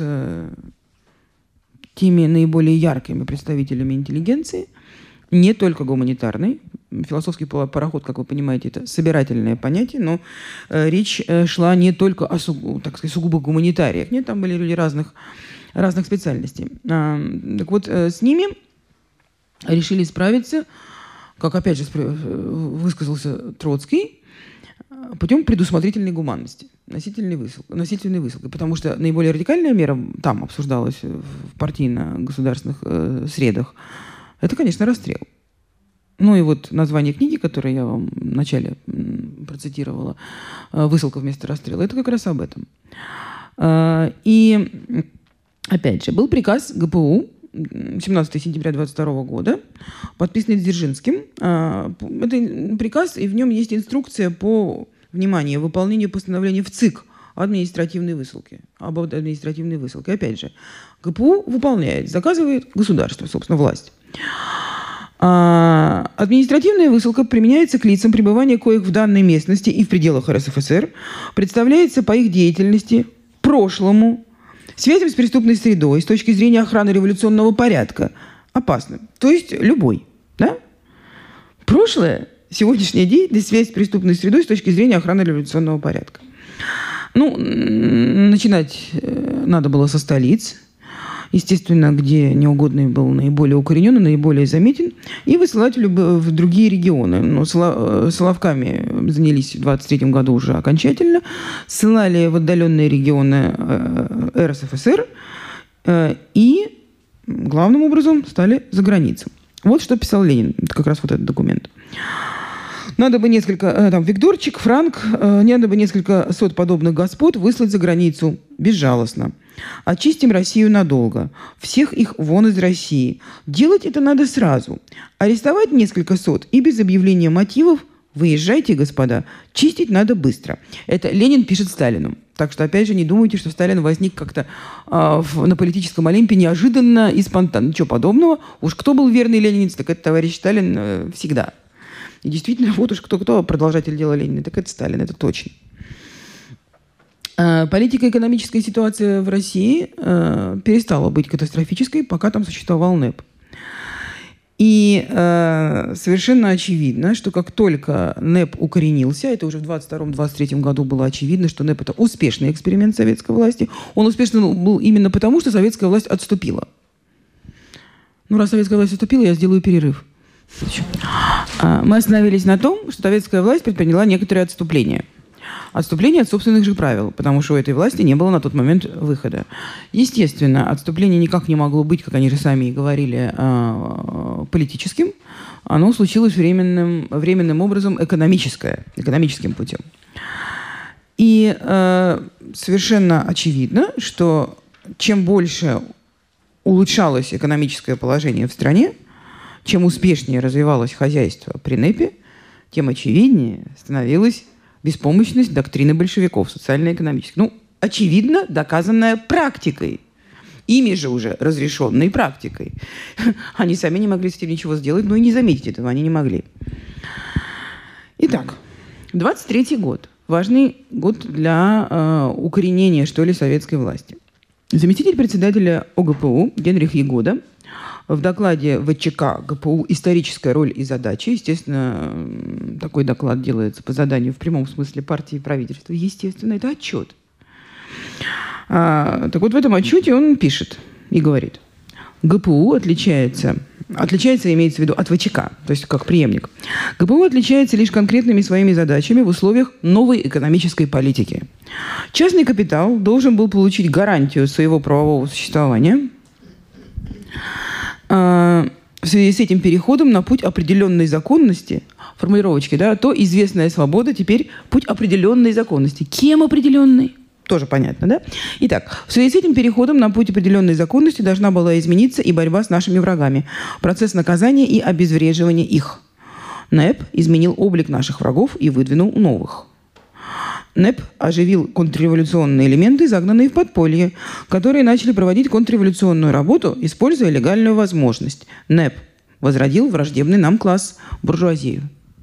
теми наиболее яркими представителями интеллигенции, не только гуманитарной. Философский пароход, как вы понимаете, это собирательное понятие, но э, речь э, шла не только о сугубо, так сказать, сугубо гуманитариях. Нет, там были люди разных, разных специальностей. А, так вот, э, с ними решили справиться, как опять же высказался Троцкий, путем предусмотрительной гуманности, носительной высылки, носительной высылки. Потому что наиболее радикальная мера там обсуждалась в партийно-государственных э, средах. Это, конечно, расстрел. Ну и вот название книги, которое я вам вначале процитировала, «Высылка вместо расстрела», это как раз об этом. И, опять же, был приказ Г П У семнадцатого сентября двадцать второго года, подписанный Дзержинским. Это приказ, и в нем есть инструкция по, внимание, выполнению постановления в ЦИК о административной высылке. Об административной высылке. Опять же, Г П У выполняет, заказывает государство, собственно, власть. А, административная высылка применяется к лицам, пребывания коих в данной местности и в пределах Р С Ф С Р представляется по их деятельности, прошлому, связям с преступной средой, с точки зрения охраны революционного порядка, опасным. То есть любой. Да? Прошлое, сегодняшняя деятельность, связь с преступной средой с точки зрения охраны революционного порядка. Ну, начинать надо было со столиц, естественно, где неугодный был наиболее укоренен, наиболее заметен, и высылать в, люб... в другие регионы. Но Соловками занялись в двадцать третьем году уже окончательно, ссылали в отдаленные регионы Р С Ф С Р и главным образом стали за границу. Вот что писал Ленин, это как раз вот этот документ. Надо бы несколько, там, Викторчик, Франк, надо бы несколько сот подобных господ выслать за границу безжалостно. Очистим Россию надолго. Всех их вон из России. Делать это надо сразу. Арестовать несколько сот и без объявления мотивов выезжайте, господа. Чистить надо быстро. Это Ленин пишет Сталину. Так что, опять же, не думайте, что Сталин возник как-то э, в, на политическом Олимпе неожиданно и спонтанно. Ничего подобного. Уж кто был верный ленинец, так это товарищ Сталин э, всегда. И действительно, вот уж кто-кто продолжатель дела Ленина, так это Сталин, это точно. Политико-экономическая ситуация в России э, перестала быть катастрофической, пока там существовал НЭП. И э, совершенно очевидно, что как только НЭП укоренился, это уже в двадцать втором — двадцать третьем году было очевидно, что НЭП – это успешный эксперимент советской власти. Он успешным был именно потому, что советская власть отступила. Ну, раз советская власть отступила, я сделаю перерыв. Мы остановились на том, что советская власть предприняла некоторые отступления. Отступление от собственных же правил, потому что у этой власти не было на тот момент выхода. Естественно, отступление никак не могло быть, как они же сами и говорили, политическим. Оно случилось временным, временным образом экономическое, экономическим путем. И э, совершенно очевидно, что чем больше улучшалось экономическое положение в стране, чем успешнее развивалось хозяйство при НЭПе, тем очевиднее становилась беспомощность доктрины большевиков, социально-экономической. Ну, очевидно, доказанная практикой. Ими же уже разрешенной практикой. Они сами не могли с этим ничего сделать, но и не заметить этого они не могли. Итак, двадцать третий год. Важный год для э, укоренения, что ли, советской власти. Заместитель председателя О Г П У Генрих Ягода в докладе В Ч К Г П У «Историческая роль и задачи», естественно, такой доклад делается по заданию в прямом смысле партии и правительства, естественно, это отчет. А, так вот, в этом отчете он пишет и говорит: Г П У отличается, отличается, имеется в виду, от В Ч К, то есть как преемник. Г П У отличается лишь конкретными своими задачами в условиях новой экономической политики. Частный капитал должен был получить гарантию своего правового существования. в связи с этим переходом на путь определенной законности, формулировочки, да, то известная свобода теперь путь определенной законности. Кем определенной? Тоже понятно, да? Итак, в связи с этим переходом на путь определенной законности должна была измениться и борьба с нашими врагами, процесс наказания и обезвреживания их. НЭП изменил облик наших врагов и выдвинул новых. НЭП оживил контрреволюционные элементы, загнанные в подполье, которые начали проводить контрреволюционную работу, используя легальную возможность. НЭП возродил враждебный нам класс – буржуазию.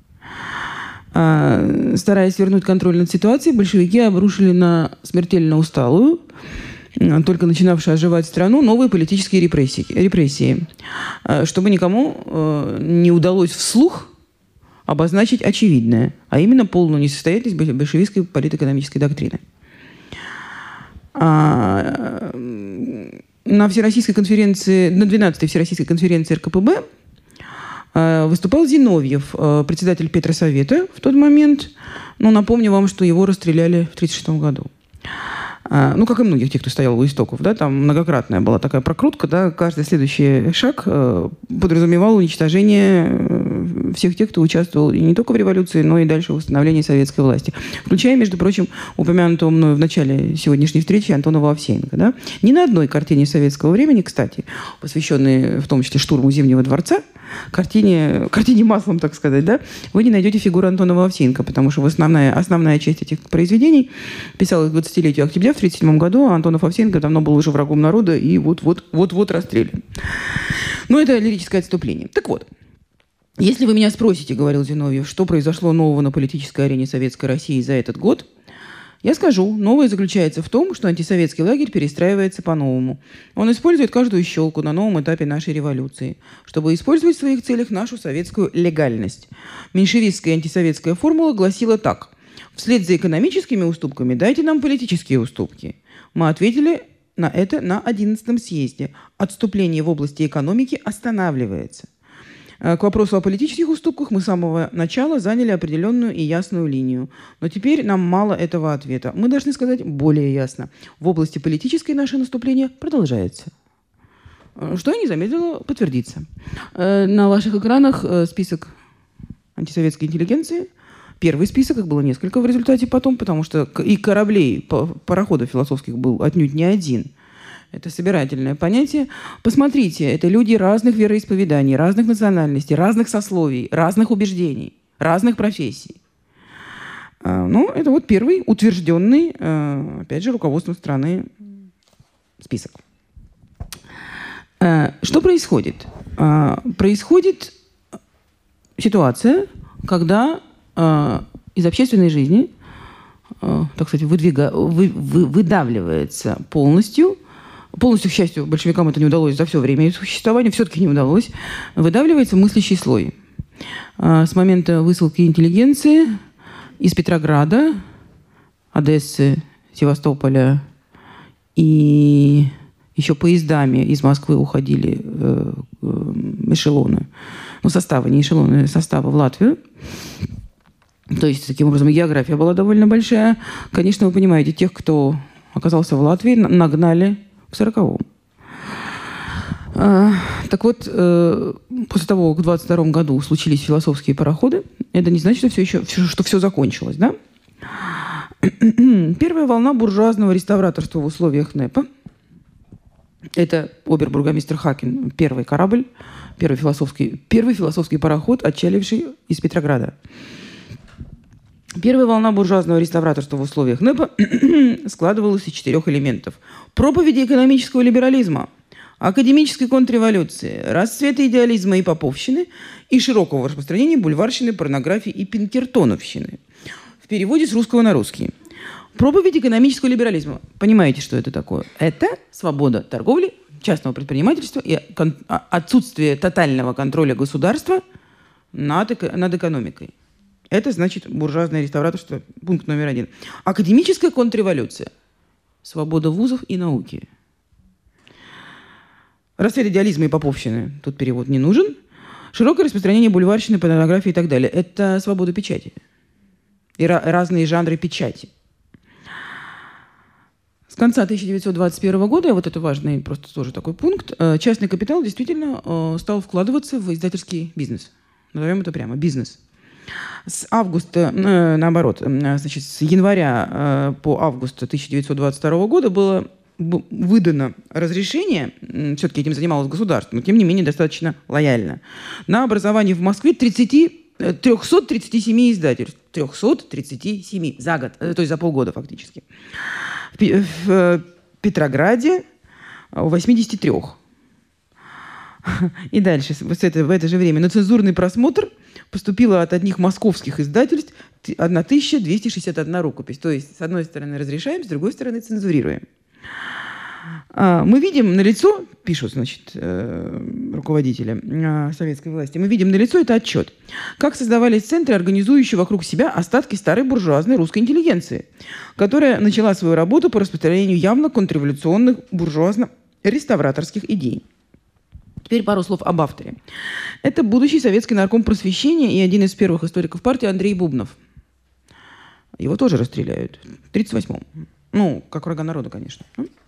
Стараясь вернуть контроль над ситуацией, большевики обрушили на смертельно усталую, только начинавшую оживать страну, новые политические репрессии, репрессии, чтобы никому не удалось вслух обозначить очевидное, а именно полную несостоятельность большевистской политэкономической доктрины. На Всероссийской конференции, на двенадцатой Всероссийской конференции эр ка пэ бэ выступал Зиновьев, председатель Петросовета в тот момент. Но напомню вам, что его расстреляли в тысяча девятьсот тридцать шестом году. Ну, как и многих тех, кто стоял у истоков. Да, там многократная была такая прокрутка. Да, каждый следующий шаг подразумевал уничтожение всех тех, кто участвовал и не только в революции, но и дальше в восстановлении советской власти. Включая, между прочим, упомянутого мною в начале сегодняшней встречи Антонова Овсеенко. Да. Ни на одной картине советского времени, кстати, посвященной в том числе штурму Зимнего дворца, Картине, картине маслом, так сказать, да, вы не найдете фигуру Антонова Овсеенко, потому что основная, основная часть этих произведений писалась к двадцатилетию октября в тысяча девятьсот тридцать седьмом году, а Антонов Овсеенко давно был уже врагом народа и вот-вот расстрелян. Но это лирическое отступление. Так вот, если вы меня спросите, говорил Зиновьев, что произошло нового на политической арене Советской России за этот год, я скажу, новое заключается в том, что антисоветский лагерь перестраивается по-новому. Он использует каждую щелку на новом этапе нашей революции, чтобы использовать в своих целях нашу советскую легальность. Меньшевистская антисоветская формула гласила так. Вслед за экономическими уступками дайте нам политические уступки. Мы ответили на это на одиннадцатом съезде. Отступление в области экономики останавливается. К вопросу о политических уступках мы с самого начала заняли определенную и ясную линию. Но теперь нам мало этого ответа. Мы должны сказать более ясно. В области политической наше наступление продолжается. Что и не замедлило подтвердиться. На ваших экранах список антисоветской интеллигенции. Первый список, их было несколько в результате потом, потому что и кораблей, пароходов философских был отнюдь не один. Это собирательное понятие. Посмотрите, это люди разных вероисповеданий, разных национальностей, разных сословий, разных убеждений, разных профессий. Ну, это вот первый утвержденный, опять же, руководством страны список. Что происходит? Происходит ситуация, когда из общественной жизни, так сказать, выдвига, вы, вы, выдавливается полностью. Полностью, к счастью, большевикам это не удалось за все время их существования, все-таки не удалось, выдавливается мыслящий слой. С момента высылки интеллигенции из Петрограда, Одессы, Севастополя и еще поездами из Москвы уходили эшелоны, ну, составы, не эшелоны, составы в Латвию. То есть, таким образом, география была довольно большая. Конечно, вы понимаете, тех, кто оказался в Латвии, нагнали к сороковому. А, так вот, э, после того, как в двадцать втором году случились философские пароходы, это не значит, что все, еще, что все закончилось, да? Первая волна буржуазного реставраторства в условиях НЭПа. Это обер-бургомистр Хакин, первый корабль, первый философский, первый философский пароход, отчаливший из Петрограда. Первая волна буржуазного реставраторства в условиях НЭПа складывалась из четырех элементов. Проповеди экономического либерализма, академической контрреволюции, расцвета идеализма и поповщины и широкого распространения бульварщины, порнографии и пинкертоновщины. В переводе с русского на русский. Проповедь экономического либерализма. Понимаете, что это такое? Это свобода торговли, частного предпринимательства и отсутствие тотального контроля государства над, над экономикой. Это значит буржуазное реставраторство, пункт номер один. Академическая контрреволюция. Свобода вузов и науки. Расцвет идеализма и поповщины. Тут перевод не нужен. Широкое распространение бульварщины, порнографии и так далее. Это свобода печати. И разные жанры печати. С конца тысяча девятьсот двадцать первого года, вот это важный просто тоже такой пункт, частный капитал действительно стал вкладываться в издательский бизнес. Назовем это прямо бизнес. С августа, наоборот, значит, с января по август тысяча девятьсот двадцать второго года было выдано разрешение, все-таки этим занималось государство, но тем не менее достаточно лояльно, на образование в Москве трёхсот тридцати семи издательств. трёхсот тридцати семи за год, то есть за полгода фактически. В Петрограде восьмидесяти трёх. И дальше, в это, в это же время, на цензурный просмотр поступило от одних московских издательств тысяча двести шестьдесят одна рукопись. То есть, с одной стороны, разрешаем, с другой стороны, цензурируем. Мы видим налицо, пишут, значит, руководители советской власти, мы видим налицо, это отчет, как создавались центры, организующие вокруг себя остатки старой буржуазной русской интеллигенции, которая начала свою работу по распространению явно контрреволюционных буржуазно-реставраторских идей. Теперь пару слов об авторе. Это будущий советский нарком просвещения и один из первых историков партии Андрей Бубнов. Его тоже расстреляют в тридцать восьмом. Ну, как врага народа, конечно.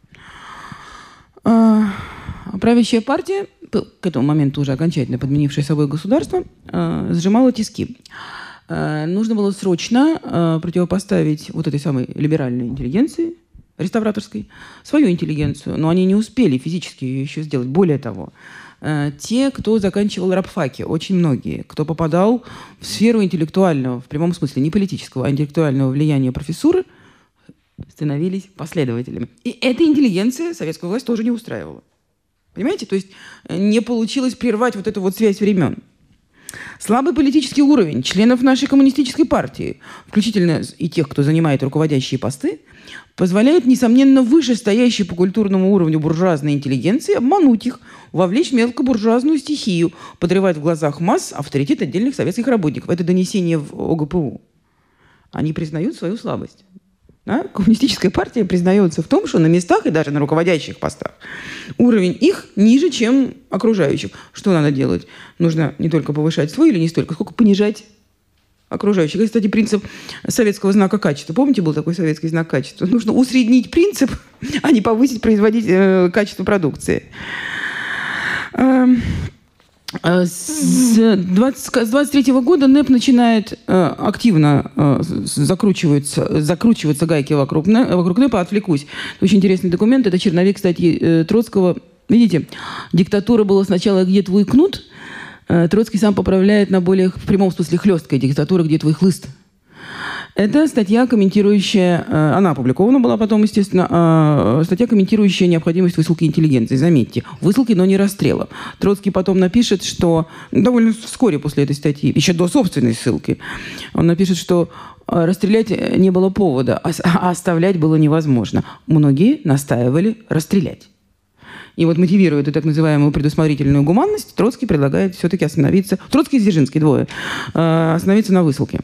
Правящая партия, к этому моменту уже окончательно подменившая собой государство, сжимала тиски. Нужно было срочно противопоставить вот этой самой либеральной интеллигенции, реставраторской, свою интеллигенцию, но они не успели физически ее еще сделать. Более того, те, кто заканчивал рабфаки, очень многие, кто попадал в сферу интеллектуального, в прямом смысле не политического, а интеллектуального влияния профессуры, становились последователями. И эта интеллигенция советскую власть тоже не устраивала. Понимаете? То есть не получилось прервать вот эту вот связь времен. Слабый политический уровень членов нашей коммунистической партии, включительно и тех, кто занимает руководящие посты, позволяет, несомненно, вышестоящей по культурному уровню буржуазной интеллигенции обмануть их, вовлечь мелкобуржуазную стихию, подрывать в глазах масс авторитет отдельных советских работников. Это донесение в ОГПУ. Они признают свою слабость. Да? Коммунистическая партия признается в том, что на местах и даже на руководящих постах уровень их ниже, чем окружающих. Что надо делать? Нужно не только повышать свой или не столько, сколько понижать окружающих. Это, кстати, принцип советского знака качества. Помните, был такой советский знак качества? Нужно усреднить принцип, а не повысить производить, э, качество продукции. С двадцать третьего года НЭП начинает э, активно э, закручиваться, закручиваться гайки вокруг, вокруг НЭПа. Отвлекусь. Очень интересный документ. Это черновик статьи э, Троцкого. Видите, диктатура была сначала «Где твой кнут?». Э, Троцкий сам поправляет на более, в прямом смысле, хлесткая диктатура «Где твой хлыст?». Это статья, комментирующая, она опубликована была потом, естественно, статья, комментирующая необходимость высылки интеллигенции. Заметьте, высылки, но не расстрела. Троцкий потом напишет, что довольно вскоре после этой статьи, еще до собственной ссылки, он напишет, что расстрелять не было повода, а оставлять было невозможно. Многие настаивали расстрелять. И вот мотивируя эту так называемую предусмотрительную гуманность, Троцкий предлагает все-таки остановиться, Троцкий и Дзержинский, двое, остановиться на высылке.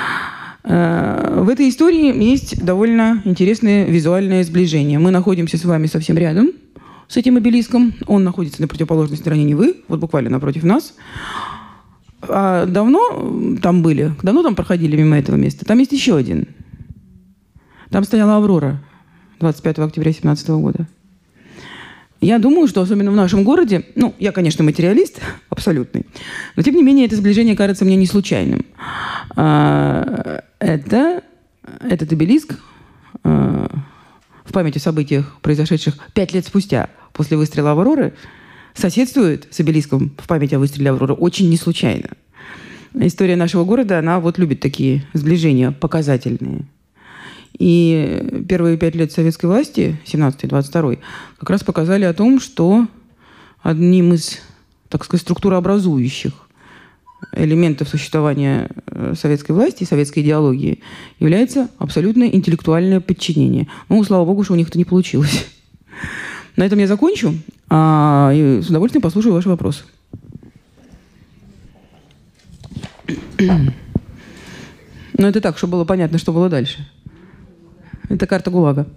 В этой истории есть довольно интересное визуальное сближение. Мы находимся с вами совсем рядом с этим обелиском. Он находится на противоположной стороне Невы, вот буквально напротив нас. А давно там были, давно там проходили мимо этого места. Там есть еще один. Там стояла «Аврора» двадцать пятого октября две тысячи семнадцатого года. Я думаю, что особенно в нашем городе, ну, я, конечно, материалист абсолютный, но, тем не менее, это сближение кажется мне не случайным. Это, этот обелиск в память о событиях, произошедших пять лет спустя после выстрела «Авроры», соседствует с обелиском в память о выстреле «Авроры» очень не случайно. История нашего города, она вот любит такие сближения показательные. И первые пять лет советской власти, семнадцатый двадцать второй, как раз показали о том, что одним из, так сказать, структурообразующих элементов существования советской власти и советской идеологии является абсолютное интеллектуальное подчинение. Ну, слава богу, что у них это не получилось. На этом я закончу, а, и с удовольствием послушаю ваши вопросы. Но это так, чтобы было понятно, что было дальше. Это карта ГУЛАГа.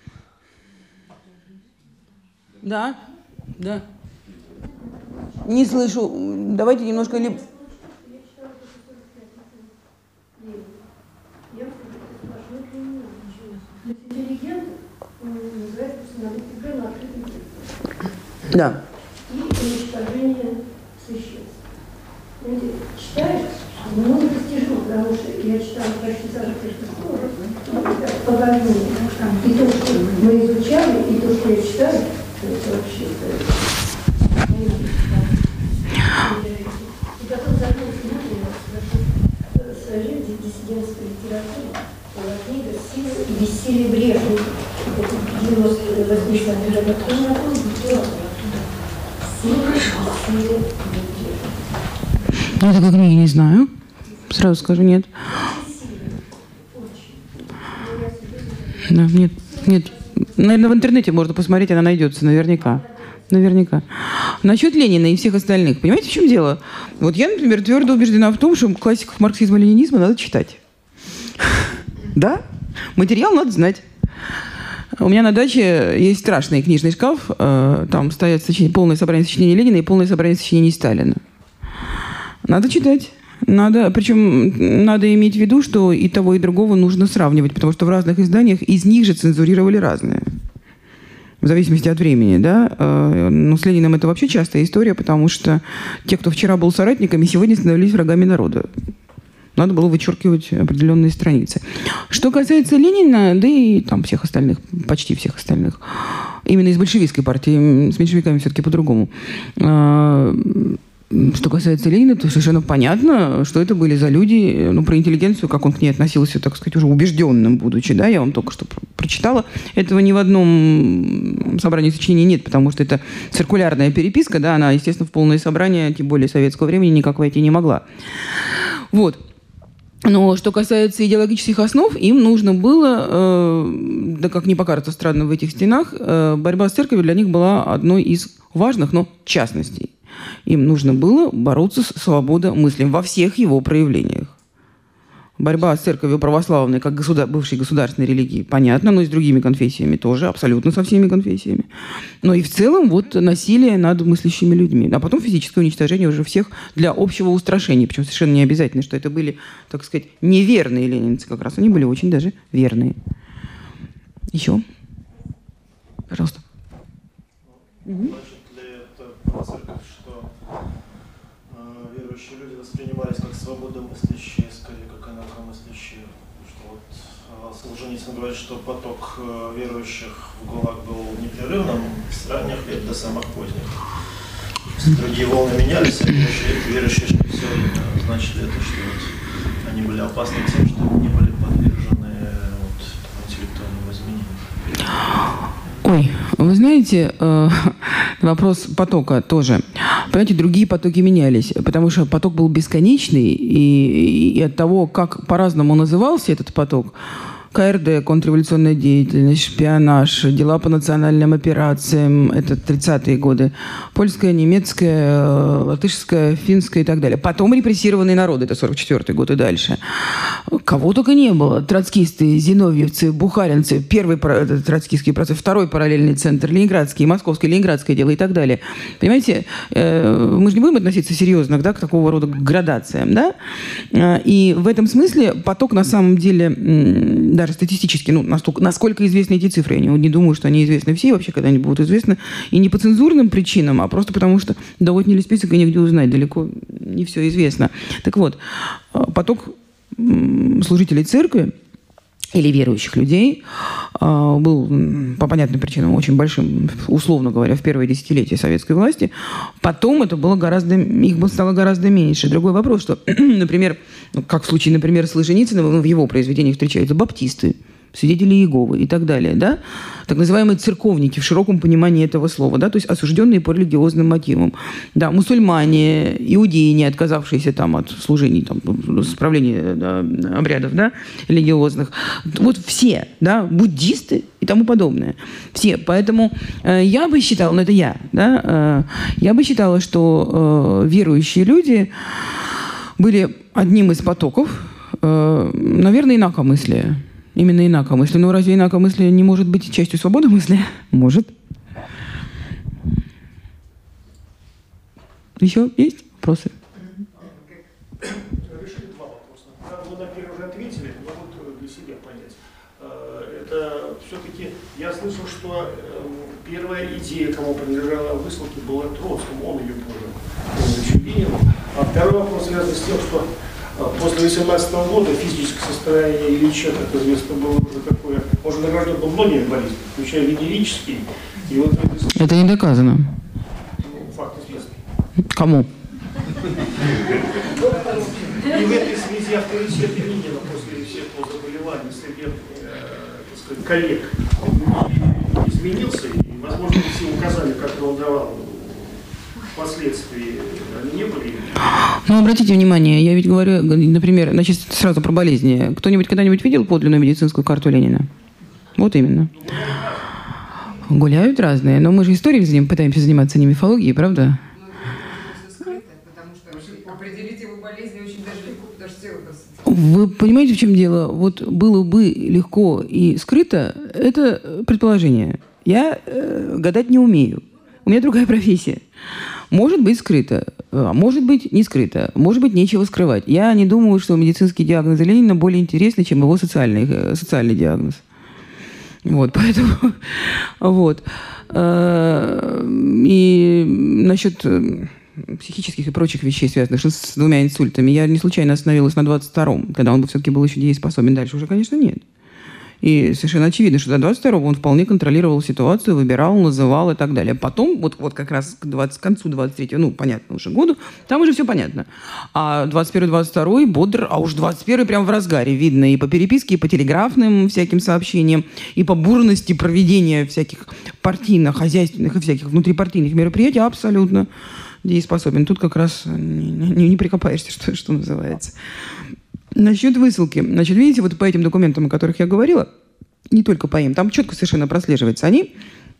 Да, да. Не слышу. Давайте немножко... называется «Наблюдение на открытом тексте». Да. И уничтожение священства. Знаете, читаешь, много достижимо, потому что я читала почти сажу Христофора, положение. И то, что мы изучали, и то, что я читаю, это вообще... И потом закончить внутренне, сложить диссидентской литературы, была книга «Сила и бессилие Брежнева». Это девяносто восьмидесятых годов. Кто не напомнит, кто «Сила и бессилие Брежнева». Я такой книги не знаю. Сразу скажу, нет. Да, нет, нет. Наверное, в интернете можно посмотреть, она найдется наверняка. Наверняка. Насчет Ленина и всех остальных. Понимаете, в чем дело? Вот я, например, твердо убеждена в том, что классиков марксизма-ленинизма надо читать. Да? Материал надо знать. У меня на даче есть страшный книжный шкаф. Там стоят полное собрание сочинений Ленина и полное собрание сочинений Сталина. Надо читать. Надо, причем надо иметь в виду, что и того, и другого нужно сравнивать, потому что в разных изданиях из них же цензурировали разные. В зависимости от времени, да. Но с Лениным это вообще частая история, потому что те, кто вчера был соратниками, сегодня становились врагами народа. Надо было вычеркивать определенные страницы. Что касается Ленина, да и там всех остальных, почти всех остальных, именно из большевистской партии, с меньшевиками все-таки по-другому. Что касается Ленина, то совершенно понятно, что это были за люди, ну, про интеллигенцию, как он к ней относился, так сказать, уже убежденным будучи, да, я вам только что про- прочитала. Этого ни в одном собрании сочинений нет, потому что это циркулярная переписка, да, она, естественно, в полное собрание, тем более советского времени, никак войти не могла. Вот. Но что касается идеологических основ, им нужно было, э, да как ни покажется странно в этих стенах, э, борьба с церковью для них была одной из важных, но частностей. Им нужно было бороться с свободой во всех его проявлениях. Борьба с церковью православной, как государ... бывшей государственной религии, понятно, но и с другими конфессиями тоже, абсолютно со всеми конфессиями. Но и в целом вот насилие над мыслящими людьми. А потом физическое уничтожение уже всех для общего устрашения. Причем совершенно не обязательно, что это были, так сказать, неверные ленинцы как раз. Они были очень даже верные. Еще? Пожалуйста. Угу. Церковь, что э, верующие люди воспринимались как свободомыслящие, скорее как инакомыслящие. Что вот э, Солженицын говорит, что поток э, верующих в ГУЛАГ был непрерывным с ранних лет до самых поздних. Другие волны менялись, а верующие, верующие шли все время. Значит ли это, что вот они были опасны тем, что не были подвержены вот, интеллектуальному изменению? Ой, вы знаете, э, вопрос потока тоже. Понимаете, другие потоки менялись, потому что поток был бесконечный, и, и от того, как по-разному назывался этот поток, ка эр дэ, контрреволюционная деятельность, шпионаж, дела по национальным операциям, это тридцатые годы, польская, немецкая, латышская, финская и так далее. Потом репрессированные народы, это сорок четвёртый год и дальше. Кого только не было. Троцкисты, зиновьевцы, бухаринцы, первый троцкистский процесс, второй параллельный центр, ленинградский, московское, ленинградское дело и так далее. Понимаете, мы же не будем относиться серьезно, да, к такого рода градациям, да? И в этом смысле поток на самом деле... даже статистически, ну, настолько, насколько известны эти цифры. Я не, не думаю, что они известны все, вообще когда-нибудь будут известны. И не по цензурным причинам, а просто потому, что да отняли список и нигде узнать. Далеко не все известно. Так вот, поток служителей церкви или верующих людей был по понятным причинам очень большим, условно говоря, в первые десятилетия советской власти. Потом это было гораздо, их стало гораздо меньше. Другой вопрос, что, например, как в случае, например, с Солженицыным, в его произведениях встречаются баптисты, свидетели Иеговы и так далее, да, так называемые церковники в широком понимании этого слова, да, то есть осужденные по религиозным мотивам, да, мусульмане, иудеи, не отказавшиеся там от служений, там, справления, да, обрядов, да, религиозных, вот все, да, буддисты и тому подобное, все, поэтому э, я бы считала, ну это я, да, э, я бы считала, что э, верующие люди были одним из потоков, э, наверное, инакомыслия. Именно инакомыслие. Но разве инакомыслие не может быть частью свободомыслия? Может. Еще есть вопросы? Решили два вопроса. Вы на первый уже ответили, но вот для себя понять. Это все-таки я слышал, что э, первая идея, кому принадлежала высылки, была Троцкому, он ее понял. А второй вопрос связан с тем, что э, после восемнадцатого года физическое состояние Ильича, как известно, было уже такое, он же награжден был многими болезнями, включая венерические. И вот это... это не доказано. Ну, факт известный. Кому? И в этой связи авторитет Ленина после всех его заболеваний среди, э, так сказать, коллег изменился, и, возможно, все указания, которые он давал впоследствии, они не были. Ну, обратите внимание, я ведь говорю, например, значит, сразу про болезни. Кто-нибудь когда-нибудь видел подлинную медицинскую карту Ленина? Вот именно. Гуляют разные, но мы же историей за ним пытаемся заниматься, не мифологией, правда? Вы понимаете, в чем дело? Вот было бы легко и скрыто, это предположение. Я э, гадать не умею. У меня другая профессия. Может быть скрыто, а может быть не скрыто, может быть нечего скрывать. Я не думаю, что медицинский диагноз Ленина более интересный, чем его социальный, социальный диагноз. Вот, поэтому... вот. И насчет психических и прочих вещей, связанных с двумя инсультами, я не случайно остановилась на двадцать втором, когда он все-таки был еще дееспособен. Дальше уже, конечно, нет. И совершенно очевидно, что до двадцать второго он вполне контролировал ситуацию, выбирал, называл и так далее. Потом, вот, вот как раз к, двадцатому, к концу двадцать третьего, ну, понятно, уже году, там уже все понятно. А двадцать первый двадцать второй бодр, а уж двадцать первый прям в разгаре видно и по переписке, и по телеграфным всяким сообщениям, и по бурности проведения всяких партийных, хозяйственных и всяких внутрипартийных мероприятий абсолютно дееспособен. Тут как раз не, не, не прикопаешься, что, что называется. Насчет высылки. Значит, видите, вот по этим документам, о которых я говорила, не только по им, там четко совершенно прослеживается. Они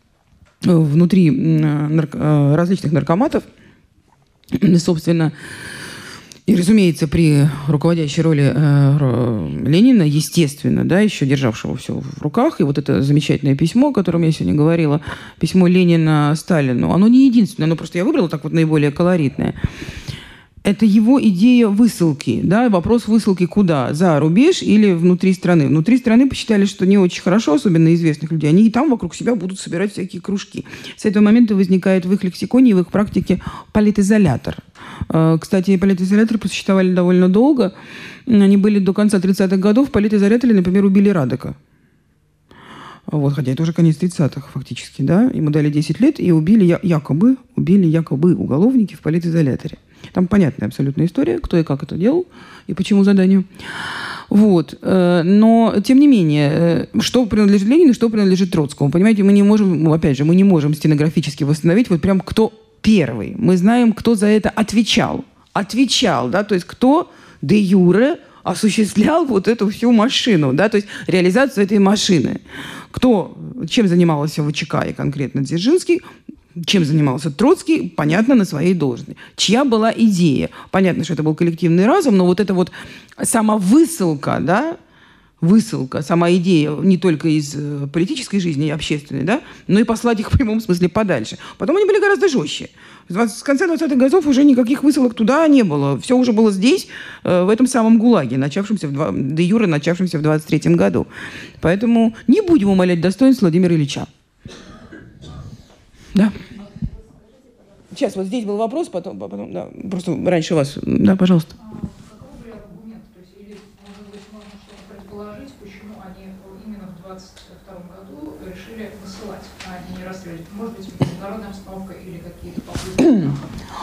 внутри нарко- различных наркоматов, собственно, и, разумеется, при руководящей роли э, Ленина, естественно, да, еще державшего все в руках, и вот это замечательное письмо, о котором я сегодня говорила, письмо Ленина Сталину, оно не единственное, оно просто я выбрала так вот наиболее колоритное. Это его идея высылки, да, вопрос высылки куда? За рубеж или внутри страны? Внутри страны посчитали, что не очень хорошо, особенно известных людей, они и там вокруг себя будут собирать всякие кружки. С этого момента возникает в их лексиконе и в их практике политизолятор. Кстати, политизоляторы просуществовали довольно долго. Они были до конца тридцатых годов. Политизоляторы, например, убили Радека. Вот, хотя это уже конец тридцатых фактически, да. Ему дали десять лет и убили, якобы, убили якобы уголовники в политизоляторе. Там понятная абсолютная история, кто и как это делал, и почему заданию. Вот. Но, тем не менее, что принадлежит Ленину, что принадлежит Троцкому. Понимаете, мы не можем, опять же, мы не можем стенографически восстановить вот прям кто первый. Мы знаем, кто за это отвечал. Отвечал, да, то есть кто де юре осуществлял вот эту всю машину, да, то есть реализацию этой машины. Кто, чем занимался ВЧК и конкретно Дзержинский, чем занимался Троцкий, понятно, на своей должности. Чья была идея? Понятно, что это был коллективный разум, но вот эта вот сама высылка, да, высылка, сама идея не только из политической жизни и общественной, да, но и послать их в прямом смысле подальше. Потом они были гораздо жестче. С конца двадцатых годов уже никаких высылок туда не было. Все уже было здесь, в этом самом ГУЛАГе, начавшемся в, де юре, начавшемся в двадцать третьем году. Поэтому не будем умалять достоинств Владимира Ильича. Да. Сейчас, вот здесь был вопрос, потом, потом да, просто раньше вас. Да, пожалуйста. Каков был аргумент? То есть, или, может быть, можно что-то предположить, почему они именно в двадцать втором году решили высылать, а не расстрелять? Может быть, международная обстановка или какие-то попытки?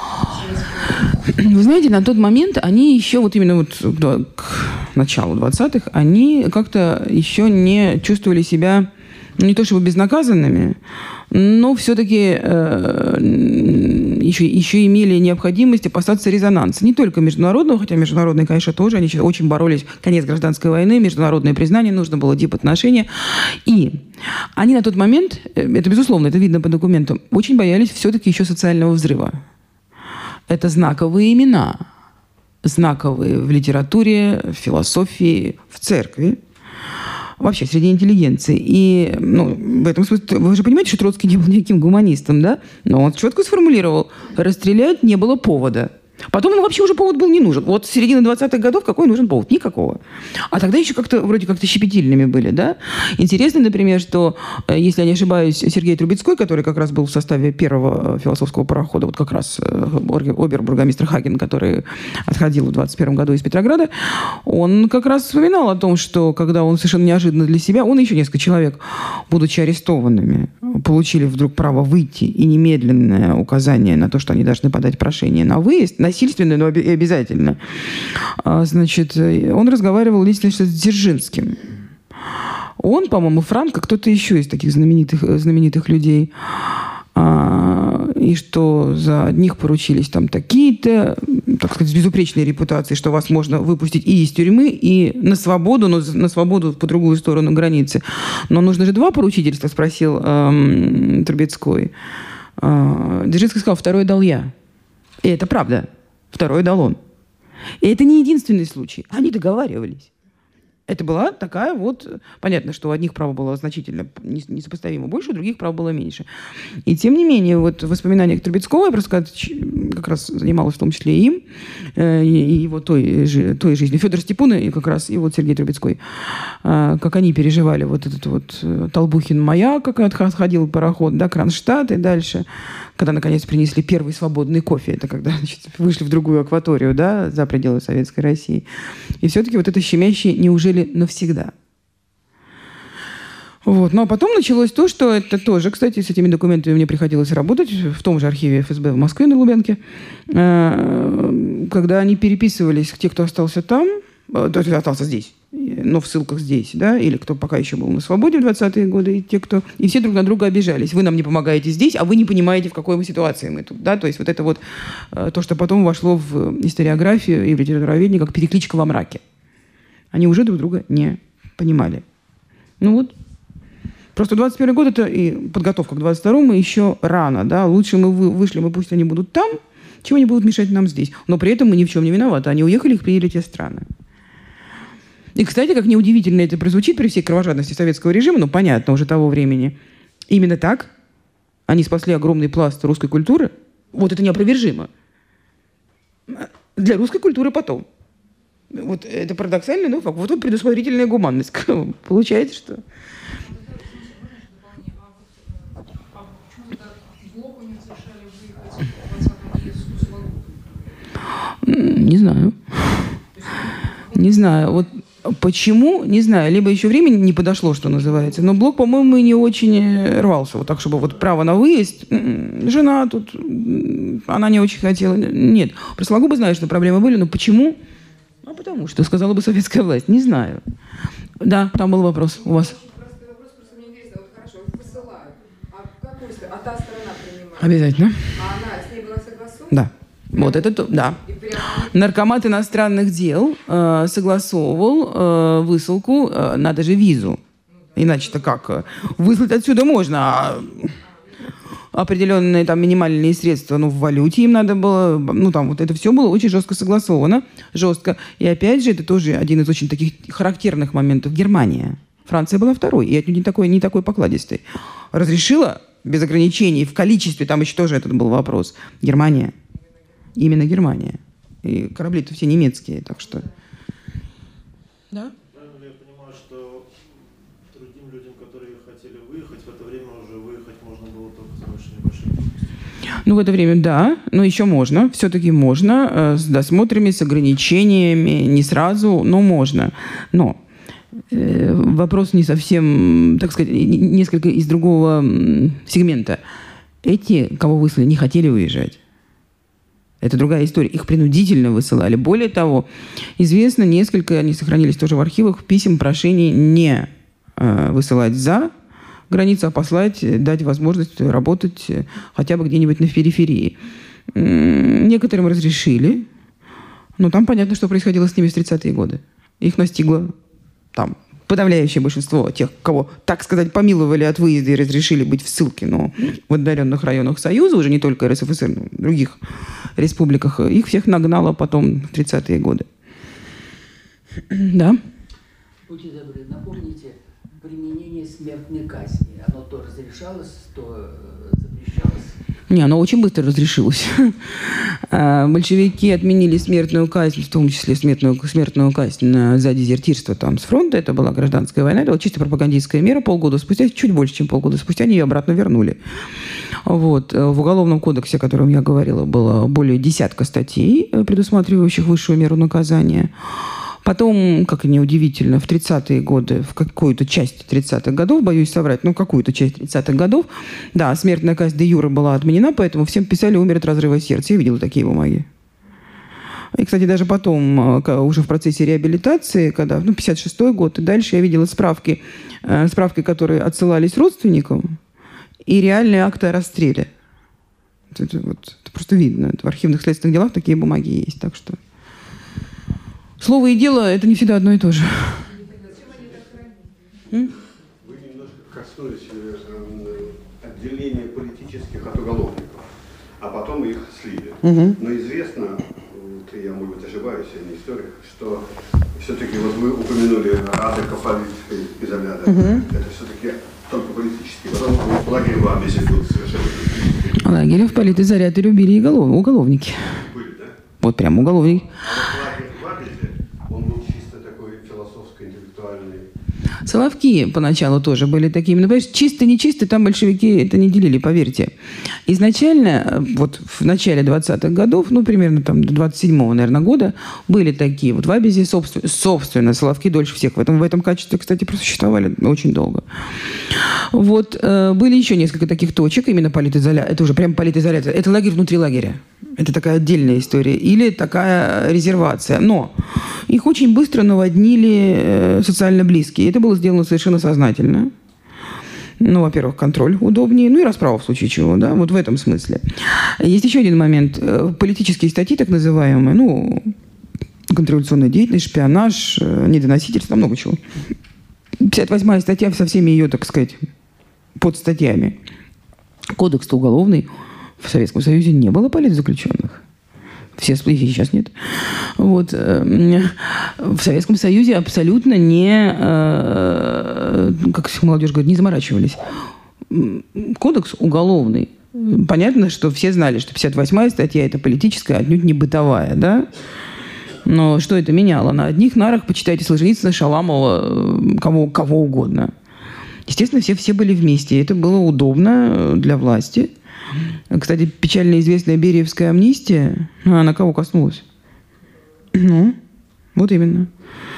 Вы знаете, на тот момент они еще, вот именно вот к началу двадцатых, они как-то еще не чувствовали себя, ну, не то чтобы безнаказанными, но все-таки э, еще, еще имели необходимость опасаться резонанса. Не только международного, хотя международный, конечно, тоже. Они очень боролись. Конец гражданской войны, международное признание, нужно было дипотношения. И они на тот момент, это безусловно, это видно по документам, очень боялись все-таки еще социального взрыва. Это знаковые имена. Знаковые в литературе, в философии, в церкви. Вообще, среди интеллигенции. И, ну, в этом смысле, вы же понимаете, что Троцкий не был никаким гуманистом, да? Но он четко сформулировал, расстрелять не было повода. Потом ему вообще уже повод был не нужен. Вот с середины двадцатых годов какой нужен повод? Никакого. А тогда еще как-то вроде как-то щепетильными были, да? Интересно, например, что, если я не ошибаюсь, Сергей Трубецкой, который как раз был в составе первого философского парохода, вот как раз обер-бургомистр Хаген, который отходил в двадцать первом году из Петрограда, он как раз вспоминал о том, что когда он совершенно неожиданно для себя, он и еще несколько человек, будучи арестованными, получили вдруг право выйти и немедленное указание на то, что они должны подать прошение на выезд, насильственно, но обязательно. Значит, он разговаривал лично с Дзержинским. Он, по-моему, Франко, кто-то еще из таких знаменитых, знаменитых людей. И что за одних поручились там такие-то, так сказать, с безупречной репутацией, что вас можно выпустить и из тюрьмы, и на свободу, но на свободу по другую сторону границы. Но нужно же два поручительства, спросил эм, Трубецкой. Э, Дзержинский сказал, второй дал я. И это правда. Второй дал он. И это не единственный случай. Они договаривались. Это была такая вот... Понятно, что у одних право было значительно несопоставимо больше, у других право было меньше. И тем не менее, вот в воспоминаниях Трубецкого, я просто как раз занималась в том числе и им, и его той, той жизнью. Федор Степун и как раз, и вот Сергей Трубецкой. Как они переживали вот этот вот Толбухин-Маяк, как отходил пароход, да, Кронштадт и дальше... Когда, наконец, принесли первый свободный кофе. Это когда, значит, вышли в другую акваторию, да, за пределы Советской России. И все-таки вот это щемящее «неужели навсегда?». Вот. Ну, а потом началось то, что это тоже, кстати, с этими документами мне приходилось работать в том же архиве эф эс бэ в Москве на Лубянке, когда они переписывались, те, кто остался там, то есть остался здесь, но в ссылках здесь, да, или кто пока еще был на свободе в двадцатые годы, и те, кто... И все друг на друга обижались. Вы нам не помогаете здесь, а вы не понимаете, в какой мы ситуации мы тут, да, то есть вот это вот то, что потом вошло в историографию и в литературоведение как перекличка во мраке. Они уже друг друга не понимали. Ну вот. Просто двадцать первый год, это и подготовка к двадцать второму еще рано, да, лучше мы вышли, мы пусть они будут там, чего они будут мешать нам здесь. Но при этом мы ни в чем не виноваты. Они уехали, их приняли те страны. И, кстати, как неудивительно это прозвучит при всей кровожадности советского режима, ну, понятно, уже того времени, именно так они спасли огромный пласт русской культуры. Вот это неопровержимо. Для русской культуры потом. Вот это парадоксально, но факт. Вот вот предусмотрительная гуманность. Получается, что... Не знаю. Не знаю. Вот почему, не знаю. Либо еще времени не подошло, что называется. Но Блок, по-моему, не очень рвался. Вот так, чтобы вот право на выезд. Жена тут, она не очень хотела. Нет. Про Сологуба знаю, что проблемы были, но почему? А потому что, сказала бы советская власть. Не знаю. Да, там был вопрос у вас. Простой вопрос, просто мне интересно. Вот хорошо, вот посылают. А какой, а та сторона принимает? Обязательно. А она с ней была согласована? Да. Вот это то, да. Наркомат иностранных дел э, согласовывал э, высылку, э, надо же визу. Иначе-то как? Выслать отсюда можно, а определенные там минимальные средства, ну, в валюте им надо было, ну, там вот это все было очень жестко согласовано, жестко. И опять же, это тоже один из очень таких характерных моментов. Германия. Франция была второй, и это не такой, не такой покладистый. Разрешила без ограничений в количестве, там еще тоже этот был вопрос. Германия. Именно Германия. И корабли-то все немецкие, так что... Да? Правильно ли я понимаю, что другим людям, которые хотели выехать, в это время уже выехать можно было только за очень небольшие трудности? Ну, в это время, да, но еще можно, все-таки можно, э, с досмотрами, с ограничениями, не сразу, но можно. Но э, вопрос не совсем, так сказать, несколько из другого сегмента. Эти, кого выслали, не хотели уезжать. Это другая история. Их принудительно высылали. Более того, известно несколько, они сохранились тоже в архивах, писем, прошений не э, высылать за границу, а послать, дать возможность работать хотя бы где-нибудь на периферии. Некоторым разрешили, но там понятно, что происходило с ними в тридцатые годы. Их настигло там подавляющее большинство тех, кого, так сказать, помиловали от выезда и разрешили быть в ссылке, но в отдаленных районах Союза, уже не только эр эс эф эс эр, но и в других республиках, их всех нагнало потом в тридцатые годы. Да? Будьте добры, напомните применение смертной казни. Оно то разрешалось, то запрещалось. Не, оно очень быстро разрешилось. Большевики отменили смертную казнь, в том числе смертную, смертную казнь за дезертирство там, с фронта. Это была гражданская война, это была чисто пропагандистская мера. Полгода спустя, чуть больше, чем полгода спустя, они ее обратно вернули. Вот. В Уголовном кодексе, о котором я говорила, было более десятка статей, предусматривающих высшую меру наказания. Потом, как и неудивительно, в тридцатые годы, в какую-то часть тридцатых годов, боюсь соврать, ну, какую-то часть тридцатых годов, да, смертная казнь де юре была отменена, поэтому всем писали «умер от разрыва сердца». Я видела такие бумаги. И, кстати, даже потом, уже в процессе реабилитации, когда, ну, пятьдесят шестой год и дальше, я видела справки, справки, которые отсылались родственникам, и реальные акты о расстреле. Это, вот, это просто видно. Это в архивных следственных делах такие бумаги есть, так что... Слово и дело – это не всегда одно и то же. Вы немножко коснулись отделения политических от уголовников, а потом их слили. Угу. Но известно, я, может быть, ошибаюсь, я не историк, что все-таки вот вы упомянули Адека политической изоляции. Угу. Это все-таки только политический. Потом лагерь в Абизе был совершенно политический. Лагерь в политизоляторе убили и голов... уголовники. Были, да? Вот прям уголовники. Соловки поначалу тоже были такими. Но, понимаешь, чисто-не чисто, там большевики это не делили, поверьте. Изначально, вот в начале двадцатых годов, ну, примерно там до двадцать седьмого, наверное, года, были такие. Вот в Абизе, собственно, собственно Соловки дольше всех в этом, в этом качестве, кстати, просуществовали очень долго. Вот, э, были еще несколько таких точек, именно политизоляция. Это уже прям политизоляция. Это лагерь внутри лагеря. Это такая отдельная история. Или такая резервация. Но их очень быстро наводнили э, социально близкие. Это было сделано совершенно сознательно. Ну, во-первых, контроль удобнее, ну и расправа в случае чего, да, вот в этом смысле. Есть еще один момент. Политические статьи, так называемые, ну, контрреволюционная деятельность, шпионаж, недоносительство, много чего. пятьдесят восьмая статья со всеми ее, так сказать, подстатьями. Кодекс уголовный. В Советском Союзе не было политзаключенных. Все их сейчас нет. Вот. В Советском Союзе абсолютно не, как молодежь говорит, не заморачивались. Кодекс уголовный. Понятно, что все знали, что пятьдесят восьмая статья – это политическая, отнюдь не бытовая, да? Но что это меняло? На одних нарах почитайте Солженицына, Шаламова, кого, кого угодно. Естественно, все, все были вместе. Это было удобно для власти. Кстати, печально известная Бериевская амнистия, она кого коснулась? Ну, вот именно.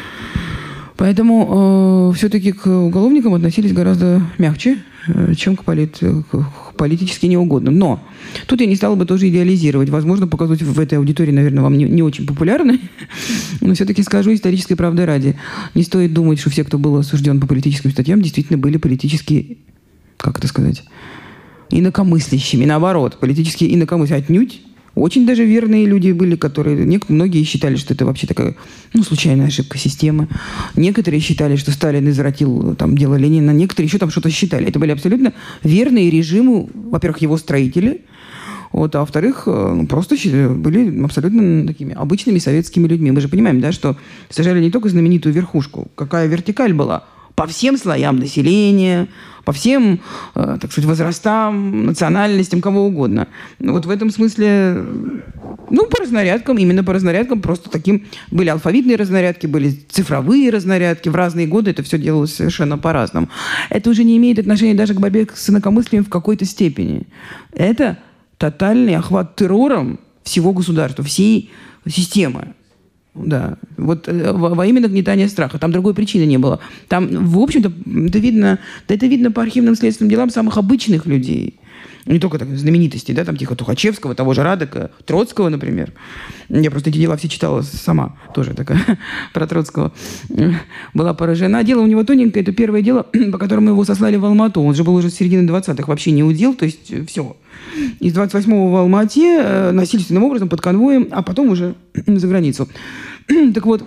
Поэтому э, все-таки к уголовникам относились гораздо мягче, э, чем к, полит, к политически неугодным. Но тут я не стала бы тоже идеализировать. Возможно, показывать в этой аудитории, наверное, вам не, не очень популярны, но все-таки скажу исторической правды ради. Не стоит думать, что все, кто был осужден по политическим статьям, действительно были политически, как это сказать, инакомыслящими. Наоборот, политические инакомыслящие отнюдь. Очень даже верные люди были, которые... Многие считали, что это вообще такая, ну, случайная ошибка системы. Некоторые считали, что Сталин извратил там, дело Ленина. Некоторые еще там что-то считали. Это были абсолютно верные режиму, во-первых, его строители, вот, а во-вторых, ну, просто были абсолютно такими обычными советскими людьми. Мы же понимаем, да, что сажали не только знаменитую верхушку. Какая вертикаль была? По всем слоям населения, по всем, э, так сказать, возрастам, национальностям, кого угодно. Вот в этом смысле, ну, по разнарядкам, именно по разнарядкам, просто таким, были алфавитные разнарядки, были цифровые разнарядки, в разные годы это все делалось совершенно по-разному. Это уже не имеет отношения даже к борьбе с инакомыслием в какой-то степени. Это тотальный охват террором всего государства, всей системы. Да, вот во, во имя нагнетания страха. Там другой причины не было. Там, в общем-то, это видно, да это видно по архивным следственным делам самых обычных людей. Не только так, знаменитостей, да, там тихо Тухачевского, того же Радека, Троцкого, например. Я просто эти дела все читала сама, тоже такая, про Троцкого. Была поражена. Дело у него тоненькое, это первое дело, по которому его сослали в Алмату. Он же был уже с середины двадцатых, вообще не удел, то есть все. Из двадцать восьмого в Алма-Ате насильственным образом под конвоем, а потом уже за границу. Так вот,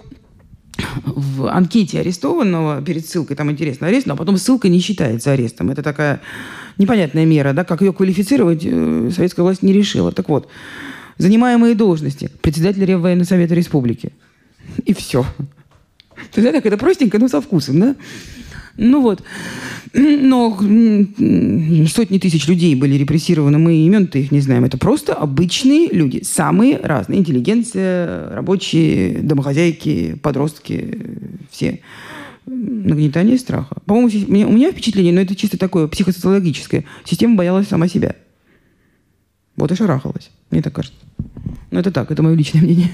в анкете арестованного перед ссылкой, там интересно, арест, но потом ссылка не считается арестом. Это такая непонятная мера, да, как ее квалифицировать, советская власть не решила. Так вот, занимаемые должности. Председатель Реввоенного совета республики. И все. Тогда так это простенько, но со вкусом, да? Ну вот. Но сотни тысяч людей были репрессированы, мы имен-то их не знаем. Это просто обычные люди, самые разные. Интеллигенция, рабочие, домохозяйки, подростки, все. Нагнетание страха. По-моему, у меня впечатление, но это чисто такое психосоциологическое. Система боялась сама себя. Вот и шарахалась, мне так кажется. Но это так, это мое личное мнение.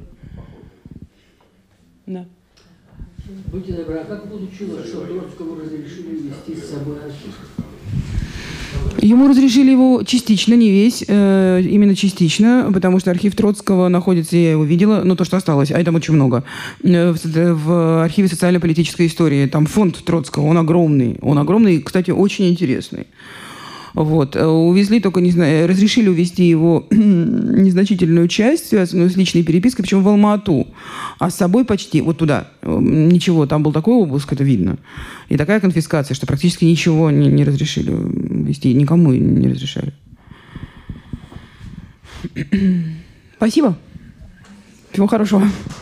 Да. Будьте добры, а как получилось, что Троцкому разрешили вести с собой архив? Ему разрешили его частично, не весь, э, именно частично, потому что архив Троцкого находится, я его видела, но то, что осталось, а там очень много, э, в, в архиве социально-политической истории. Там фонд Троцкого, он огромный, он огромный и, кстати, очень интересный. Вот. Увезли только, не знаю, разрешили увезти его незначительную часть, связанную с личной перепиской, причем в Алма-Ату. А с собой почти, вот туда, ничего, там был такой обыск, это видно. И такая конфискация, что практически ничего не, не разрешили везти, никому не разрешали. Спасибо. Всего хорошего.